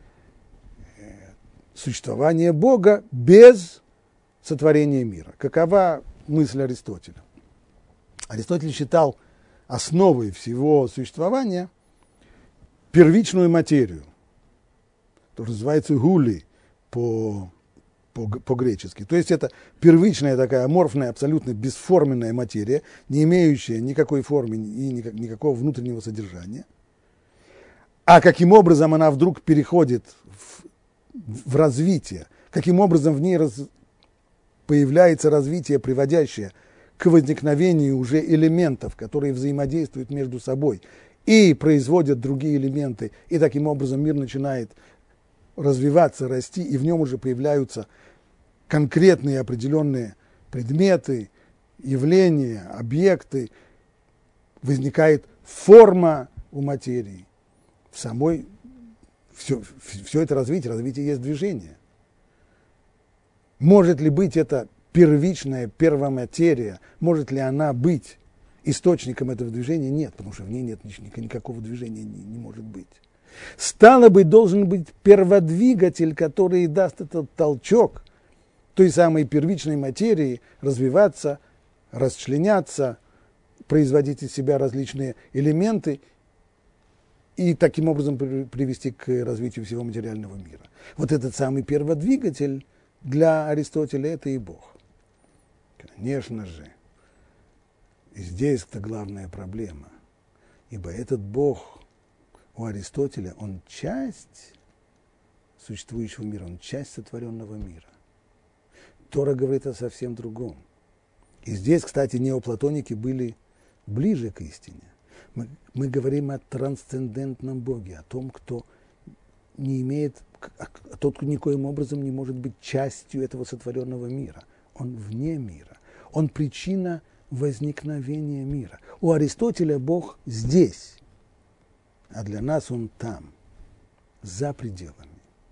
существование Бога без сотворения мира. Какова мысль Аристотеля? Аристотель считал основой всего существования первичную материю, то, что называется гули по, по, по-гречески. То есть это первичная такая аморфная, абсолютно бесформенная материя, не имеющая никакой формы и никакого внутреннего содержания. А каким образом она вдруг переходит в в развитие, каким образом в ней раз... появляется развитие, приводящее к возникновению уже элементов, которые взаимодействуют между собой и производят другие элементы, и таким образом мир начинает развиваться, расти, и в нем уже появляются конкретные определенные предметы, явления, объекты, возникает форма у материи в самой. Все, все это развитие, развитие есть движение. Может ли быть это первичная первоматерия, может ли она быть источником этого движения? Нет, потому что в ней нет никакого движения, не, не может быть. Стало быть, должен быть перводвигатель, который даст этот толчок той самой первичной материи развиваться, расчленяться, производить из себя различные элементы, и таким образом привести к развитию всего материального мира. Вот этот самый перводвигатель для Аристотеля – это и Бог. Конечно же, и здесь-то главная проблема, ибо этот Бог у Аристотеля, он часть существующего мира, он часть сотворенного мира. Тора говорит о совсем другом. И здесь, кстати, неоплатоники были ближе к истине. Мы, мы говорим о трансцендентном Боге, о том, кто не имеет, тот, кто никоим образом не может быть частью этого сотворенного мира. Он вне мира. Он причина возникновения мира. У Аристотеля Бог здесь, а для нас он там, за пределами.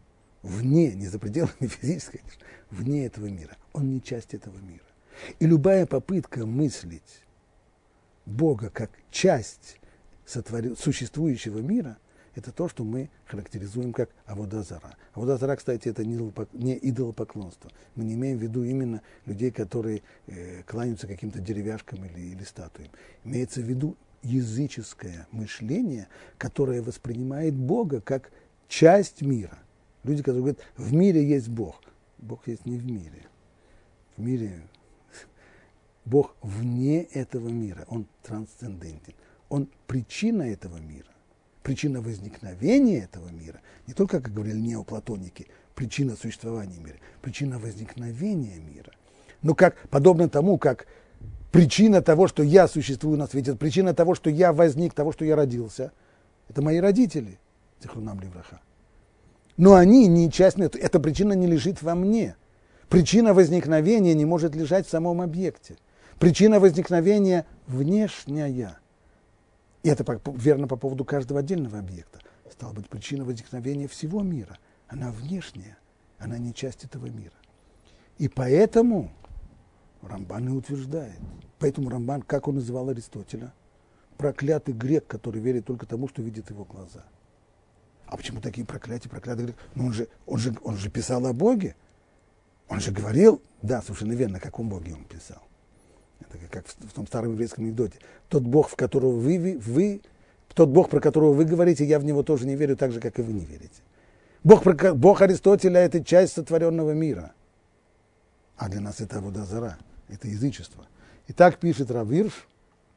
вне, не за пределами физической, вне этого мира. Он не часть этого мира. И любая попытка мыслить Бога как часть сотвор... существующего мира, это то, что мы характеризуем как авода зара. Авода зара, кстати, это не идолопоклонство. Мы не имеем в виду именно людей, которые э, кланяются каким-то деревяшкам или, или статуям. Имеется в виду языческое мышление, которое воспринимает Бога как часть мира. Люди, которые говорят, в мире есть Бог. Бог есть не в мире. В мире Бог вне этого мира. Он трансцендентен. Он причина этого мира. Причина возникновения этого мира. Не только, как говорили неоплатоники, причина существования мира. Причина возникновения мира. Но как, подобно тому, как причина того, что я существую на свете, причина того, что я возник, того, что я родился, это мои родители. Зихрунам левраха. Но они не часть, эта причина не лежит во мне. Причина возникновения не может лежать в самом объекте. Причина возникновения внешняя. И это верно по поводу каждого отдельного объекта. Стало быть, причина возникновения всего мира. Она внешняя, она не часть этого мира. И поэтому Рамбан и утверждает. Поэтому Рамбан, как он называл Аристотеля, проклятый грек, который верит только тому, что видит его глаза. А почему такие проклятия, проклятый грек? Ну он же, он же, он же писал о Боге. Он же говорил, да, совершенно верно, о каком Боге он писал. Это как в том старом еврейском анекдоте. Тот Бог, в которого вы, вы, тот Бог, про которого вы говорите, я в него тоже не верю, так же, как и вы не верите. Бог, Бог Аристотеля – это часть сотворенного мира. А для нас это авода зара, это язычество. И так пишет Рав Ирш.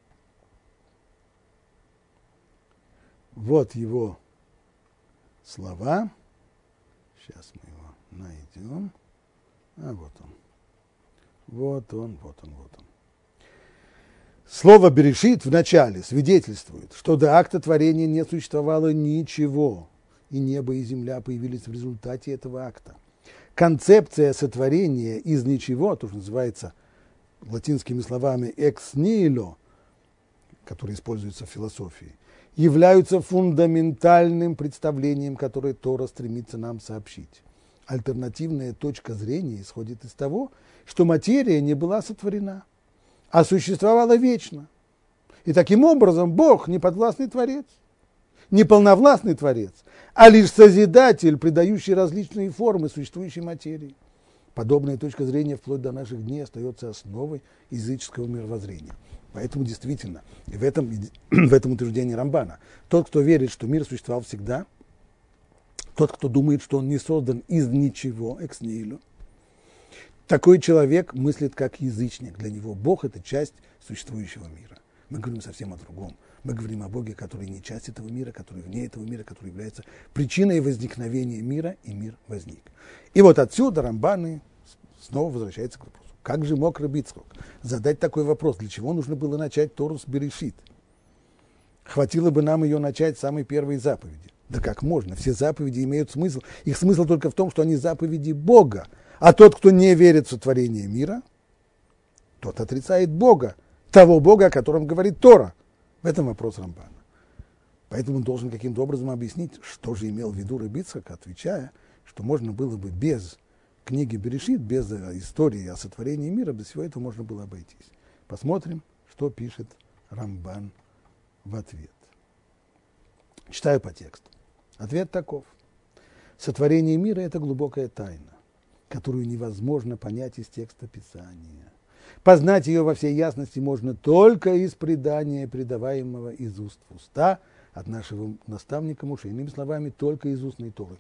Вот его слова. Сейчас мы его найдем. А вот он. Вот он, вот он, вот он. Слово «берешит» в начале свидетельствует, что до акта творения не существовало ничего, и небо и земля появились в результате этого акта. Концепция сотворения из ничего, то, что называется латинскими словами «ex nihilo», которые используются в философии, являются фундаментальным представлением, которое Тора стремится нам сообщить. Альтернативная точка зрения исходит из того, что материя не была сотворена, а существовала вечно. И таким образом Бог не подвластный творец, не полновластный творец, а лишь созидатель, придающий различные формы существующей материи. Подобная точка зрения вплоть до наших дней остается основой языческого мировоззрения. Поэтому действительно, и в этом, в этом утверждении Рамбана, тот, кто верит, что мир существовал всегда, тот, кто думает, что он не создан из ничего, экс нихило, такой человек мыслит как язычник. Для него Бог – это часть существующего мира. Мы говорим совсем о другом. Мы говорим о Боге, который не часть этого мира, который вне этого мира, который является причиной возникновения мира, и мир возник. И вот отсюда Рамбан снова возвращается к вопросу. Как же мог Рав Ицхак задать такой вопрос? Для чего нужно было начать Тору с Берешит? Хватило бы нам ее начать с самой первой заповеди. Да как можно? Все заповеди имеют смысл. Их смысл только в том, что они заповеди Бога. А тот, кто не верит в сотворение мира, тот отрицает Бога, того Бога, о котором говорит Тора. В этом вопрос Рамбана. Поэтому он должен каким-то образом объяснить, что же имел в виду Рав Ицхак, отвечая, что можно было бы без книги Берешит, без истории о сотворении мира, без всего этого можно было обойтись. Посмотрим, что пишет Рамбан в ответ. Читаю по тексту. Ответ таков. Сотворение мира – это глубокая тайна, которую невозможно понять из текста Писания. Познать ее во всей ясности можно только из предания, предаваемого из уст в уста, от нашего наставника Моше, иными словами, только из устной Торы.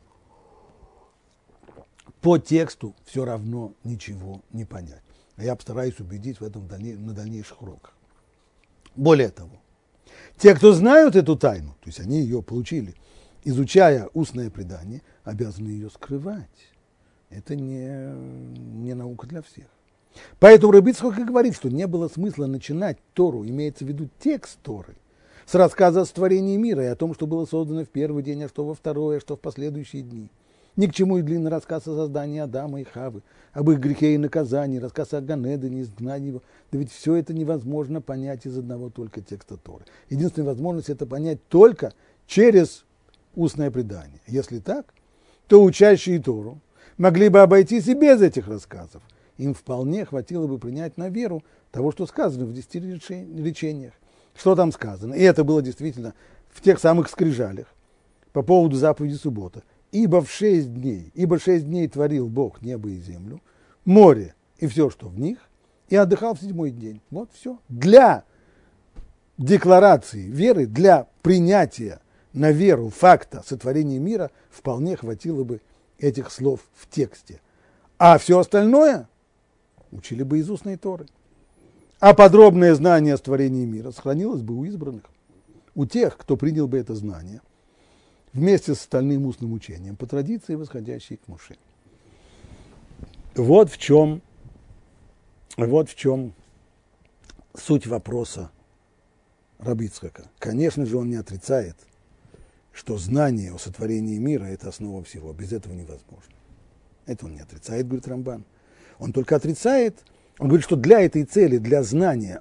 По тексту все равно ничего не понять. А я постараюсь убедить в этом на дальнейших уроках. Более того, те, кто знают эту тайну, то есть они ее получили, изучая устное предание, обязаны ее скрывать. Это не, не наука для всех. Поэтому Рав Ицхак и говорит, что не было смысла начинать Тору, имеется в виду текст Торы, с рассказа о сотворении мира и о том, что было создано в первый день, а что во второй, а что в последующие дни. Ни к чему и длинный рассказ о создании Адама и Хавы, об их грехе и наказании, рассказ о Ганедане, изгнании его. Да ведь все это невозможно понять из одного только текста Торы. Единственная возможность это понять только через устное предание. Если так, то учащие Тору могли бы обойтись и без этих рассказов. Им вполне хватило бы принять на веру того, что сказано в десяти речениях. Что там сказано? И это было действительно в тех самых скрижалях по поводу заповеди суббота. Ибо в шесть дней, ибо шесть дней творил Бог небо и землю, море и все, что в них, и отдыхал в седьмой день. Вот все. Для декларации веры, для принятия на веру факта сотворения мира вполне хватило бы этих слов в тексте. А все остальное учили бы из устной Торы. А подробное знание о творении мира сохранилось бы у избранных, у тех, кто принял бы это знание вместе с остальным устным учением, по традиции, восходящей к Моше. Вот в чем, вот в чем суть вопроса раби Ицхака. Конечно же, он не отрицает, что знание о сотворении мира – это основа всего. Без этого невозможно. Это он не отрицает, говорит Рамбан. Он только отрицает, он говорит, что для этой цели, для знания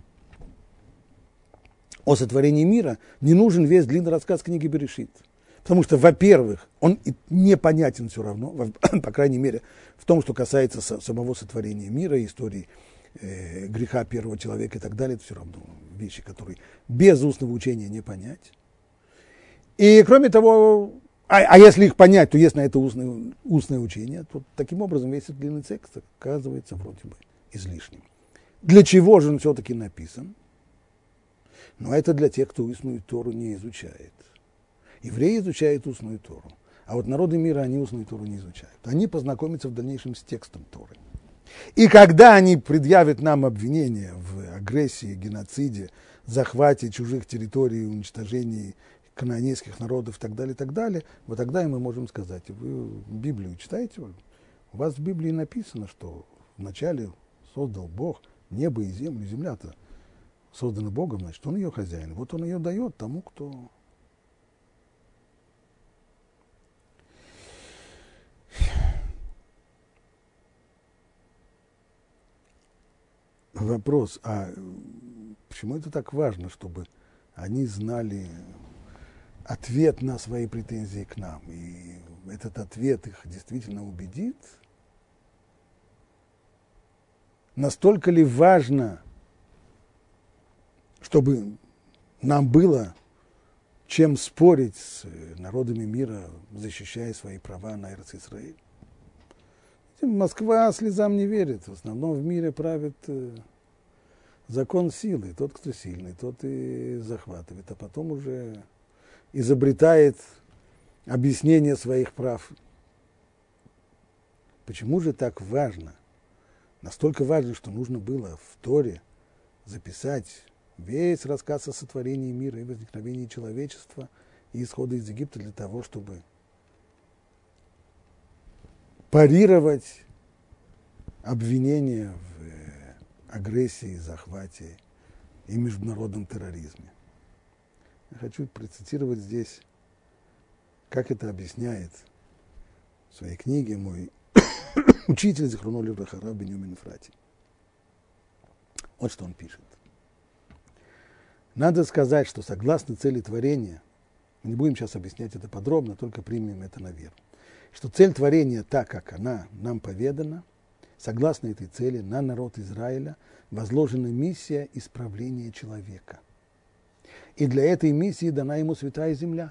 о сотворении мира не нужен весь длинный рассказ книги Берешит. Потому что, во-первых, он непонятен все равно, по крайней мере, в том, что касается самого сотворения мира, истории э, греха первого человека и так далее, это все равно вещи, которые без устного учения не понять. И, кроме того, а, а если их понять, то есть на это устное, устное учение, то таким образом весь этот длинный текст оказывается вроде бы излишним. Для чего же он все-таки написан? Но это для тех, кто устную Тору не изучает. Евреи изучают устную Тору, а вот народы мира, они устную Тору не изучают. Они познакомятся в дальнейшем с текстом Торы. И когда они предъявят нам обвинения в агрессии, геноциде, захвате чужих территорий, уничтожении кананейских народов и так далее, и так далее, вот тогда и мы можем сказать: вы Библию читаете? У вас в Библии написано, что вначале создал Бог небо и землю. Земля-то создана Богом, значит, Он ее хозяин. Вот Он ее дает тому, кто... Вопрос, а почему это так важно, чтобы они знали ответ на свои претензии к нам, и этот ответ их действительно убедит? Настолько ли важно, чтобы нам было чем спорить с народами мира, защищая свои права на Эрец-Исраэль? Москва слезам не верит. В основном в мире правит э, закон силы. Тот, кто сильный, тот и захватывает, а потом уже изобретает объяснение своих прав. Почему же так важно? Настолько важно, что нужно было в Торе записать весь рассказ о сотворении мира и возникновении человечества и исхода из Египта для того, чтобы парировать обвинения в агрессии, захвате и международном терроризме. Я хочу процитировать здесь, как это объясняет в своей книге мой учитель Зихроно левраха рав Биньямин Эфрати. Вот что он пишет. Надо сказать, что согласно цели творения, мы не будем сейчас объяснять это подробно, только примем это на веру, что цель творения, так как она нам поведана, согласно этой цели на народ Израиля возложена миссия исправления человека. И для этой миссии дана ему святая земля.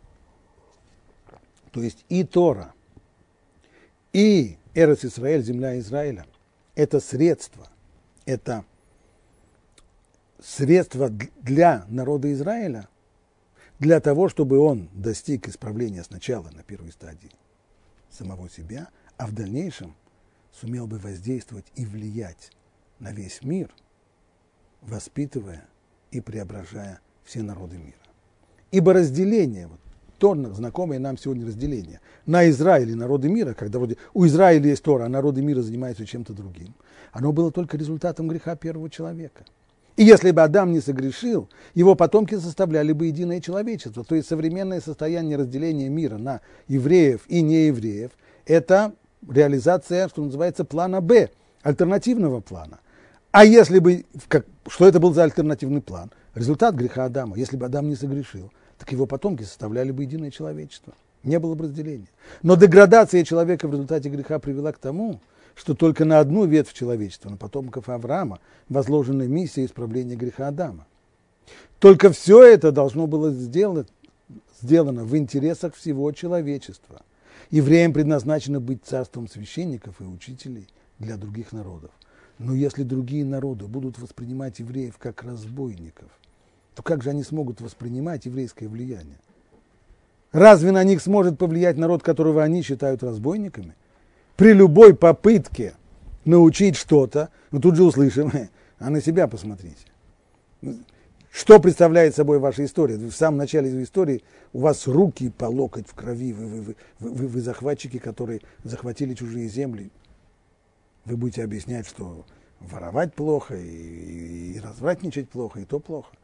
То есть и Тора, и Эрец-Исраэль, земля Израиля, это средство, это средство для народа Израиля, для того, чтобы он достиг исправления сначала на первой стадии самого себя, а в дальнейшем сумел бы воздействовать и влиять на весь мир, воспитывая и преображая все народы мира. Ибо разделение, вот, то знакомое нам сегодня разделение на Израиль и народы мира, когда вроде у Израиля есть Тора, а народы мира занимаются чем-то другим, оно было только результатом греха первого человека. И если бы Адам не согрешил, его потомки составляли бы единое человечество. То есть современное состояние разделения мира на евреев и неевреев – это реализация, что называется, плана Б, альтернативного плана. А если бы, как, что это был за альтернативный план? Результат греха Адама. Если бы Адам не согрешил, так его потомки составляли бы единое человечество. Не было бы разделения. Но деградация человека в результате греха привела к тому, что только на одну ветвь человечества, на потомков Авраама, возложена миссия исправления греха Адама. Только все это должно было сделать, сделано в интересах всего человечества. Евреям предназначено быть царством священников и учителей для других народов. Но если другие народы будут воспринимать евреев как разбойников, то как же они смогут воспринимать еврейское влияние? Разве на них сможет повлиять народ, которого они считают разбойниками? При любой попытке научить что-то, мы тут же услышим, а на себя посмотрите. Что представляет собой ваша история? В самом начале истории у вас руки по локоть в крови, вы, вы, вы, вы, вы захватчики, которые захватили чужие земли. Вы будете объяснять, что воровать плохо, и, и развратничать плохо, и то плохо.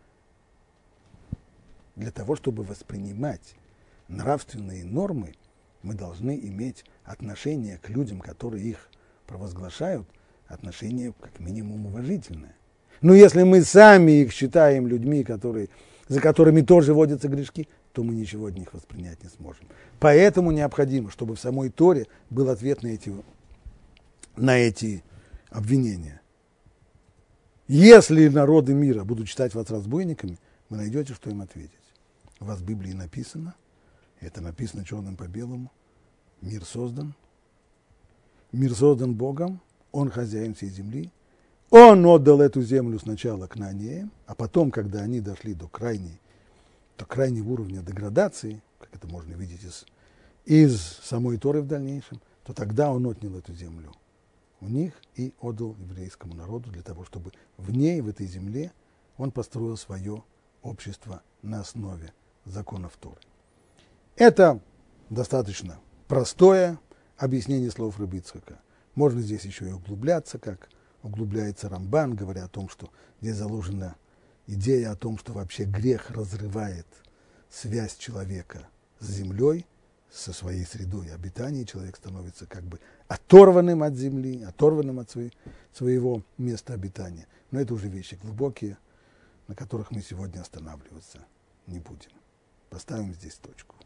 Для того, чтобы воспринимать нравственные нормы, мы должны иметь отношение к людям, которые их провозглашают, отношение как минимум уважительное. Но если мы сами их считаем людьми, которые, за которыми тоже водятся грешки, то мы ничего от них воспринять не сможем. Поэтому необходимо, чтобы в самой Торе был ответ на эти, на эти обвинения. Если народы мира будут считать вас разбойниками, вы найдете, что им ответить. У вас в Библии написано, это написано черным по белому, мир создан, мир создан Богом, Он хозяин всей земли, Он отдал эту землю сначала кнаанеям, а потом, когда они дошли до крайней, до крайнего уровня деградации, как это можно видеть из, из самой Торы в дальнейшем, то тогда Он отнял эту землю у них и отдал еврейскому народу для того, чтобы в ней, в этой земле, Он построил свое общество на основе законов Торы. Это достаточно простое объяснение слов Рабби Ицхака. Можно здесь еще и углубляться, как углубляется Рамбан, говоря о том, что здесь заложена идея о том, что вообще грех разрывает связь человека с землей, со своей средой обитания. Человек становится как бы оторванным от земли, оторванным от своей, своего места обитания. Но это уже вещи глубокие, на которых мы сегодня останавливаться не будем. Поставим здесь точку.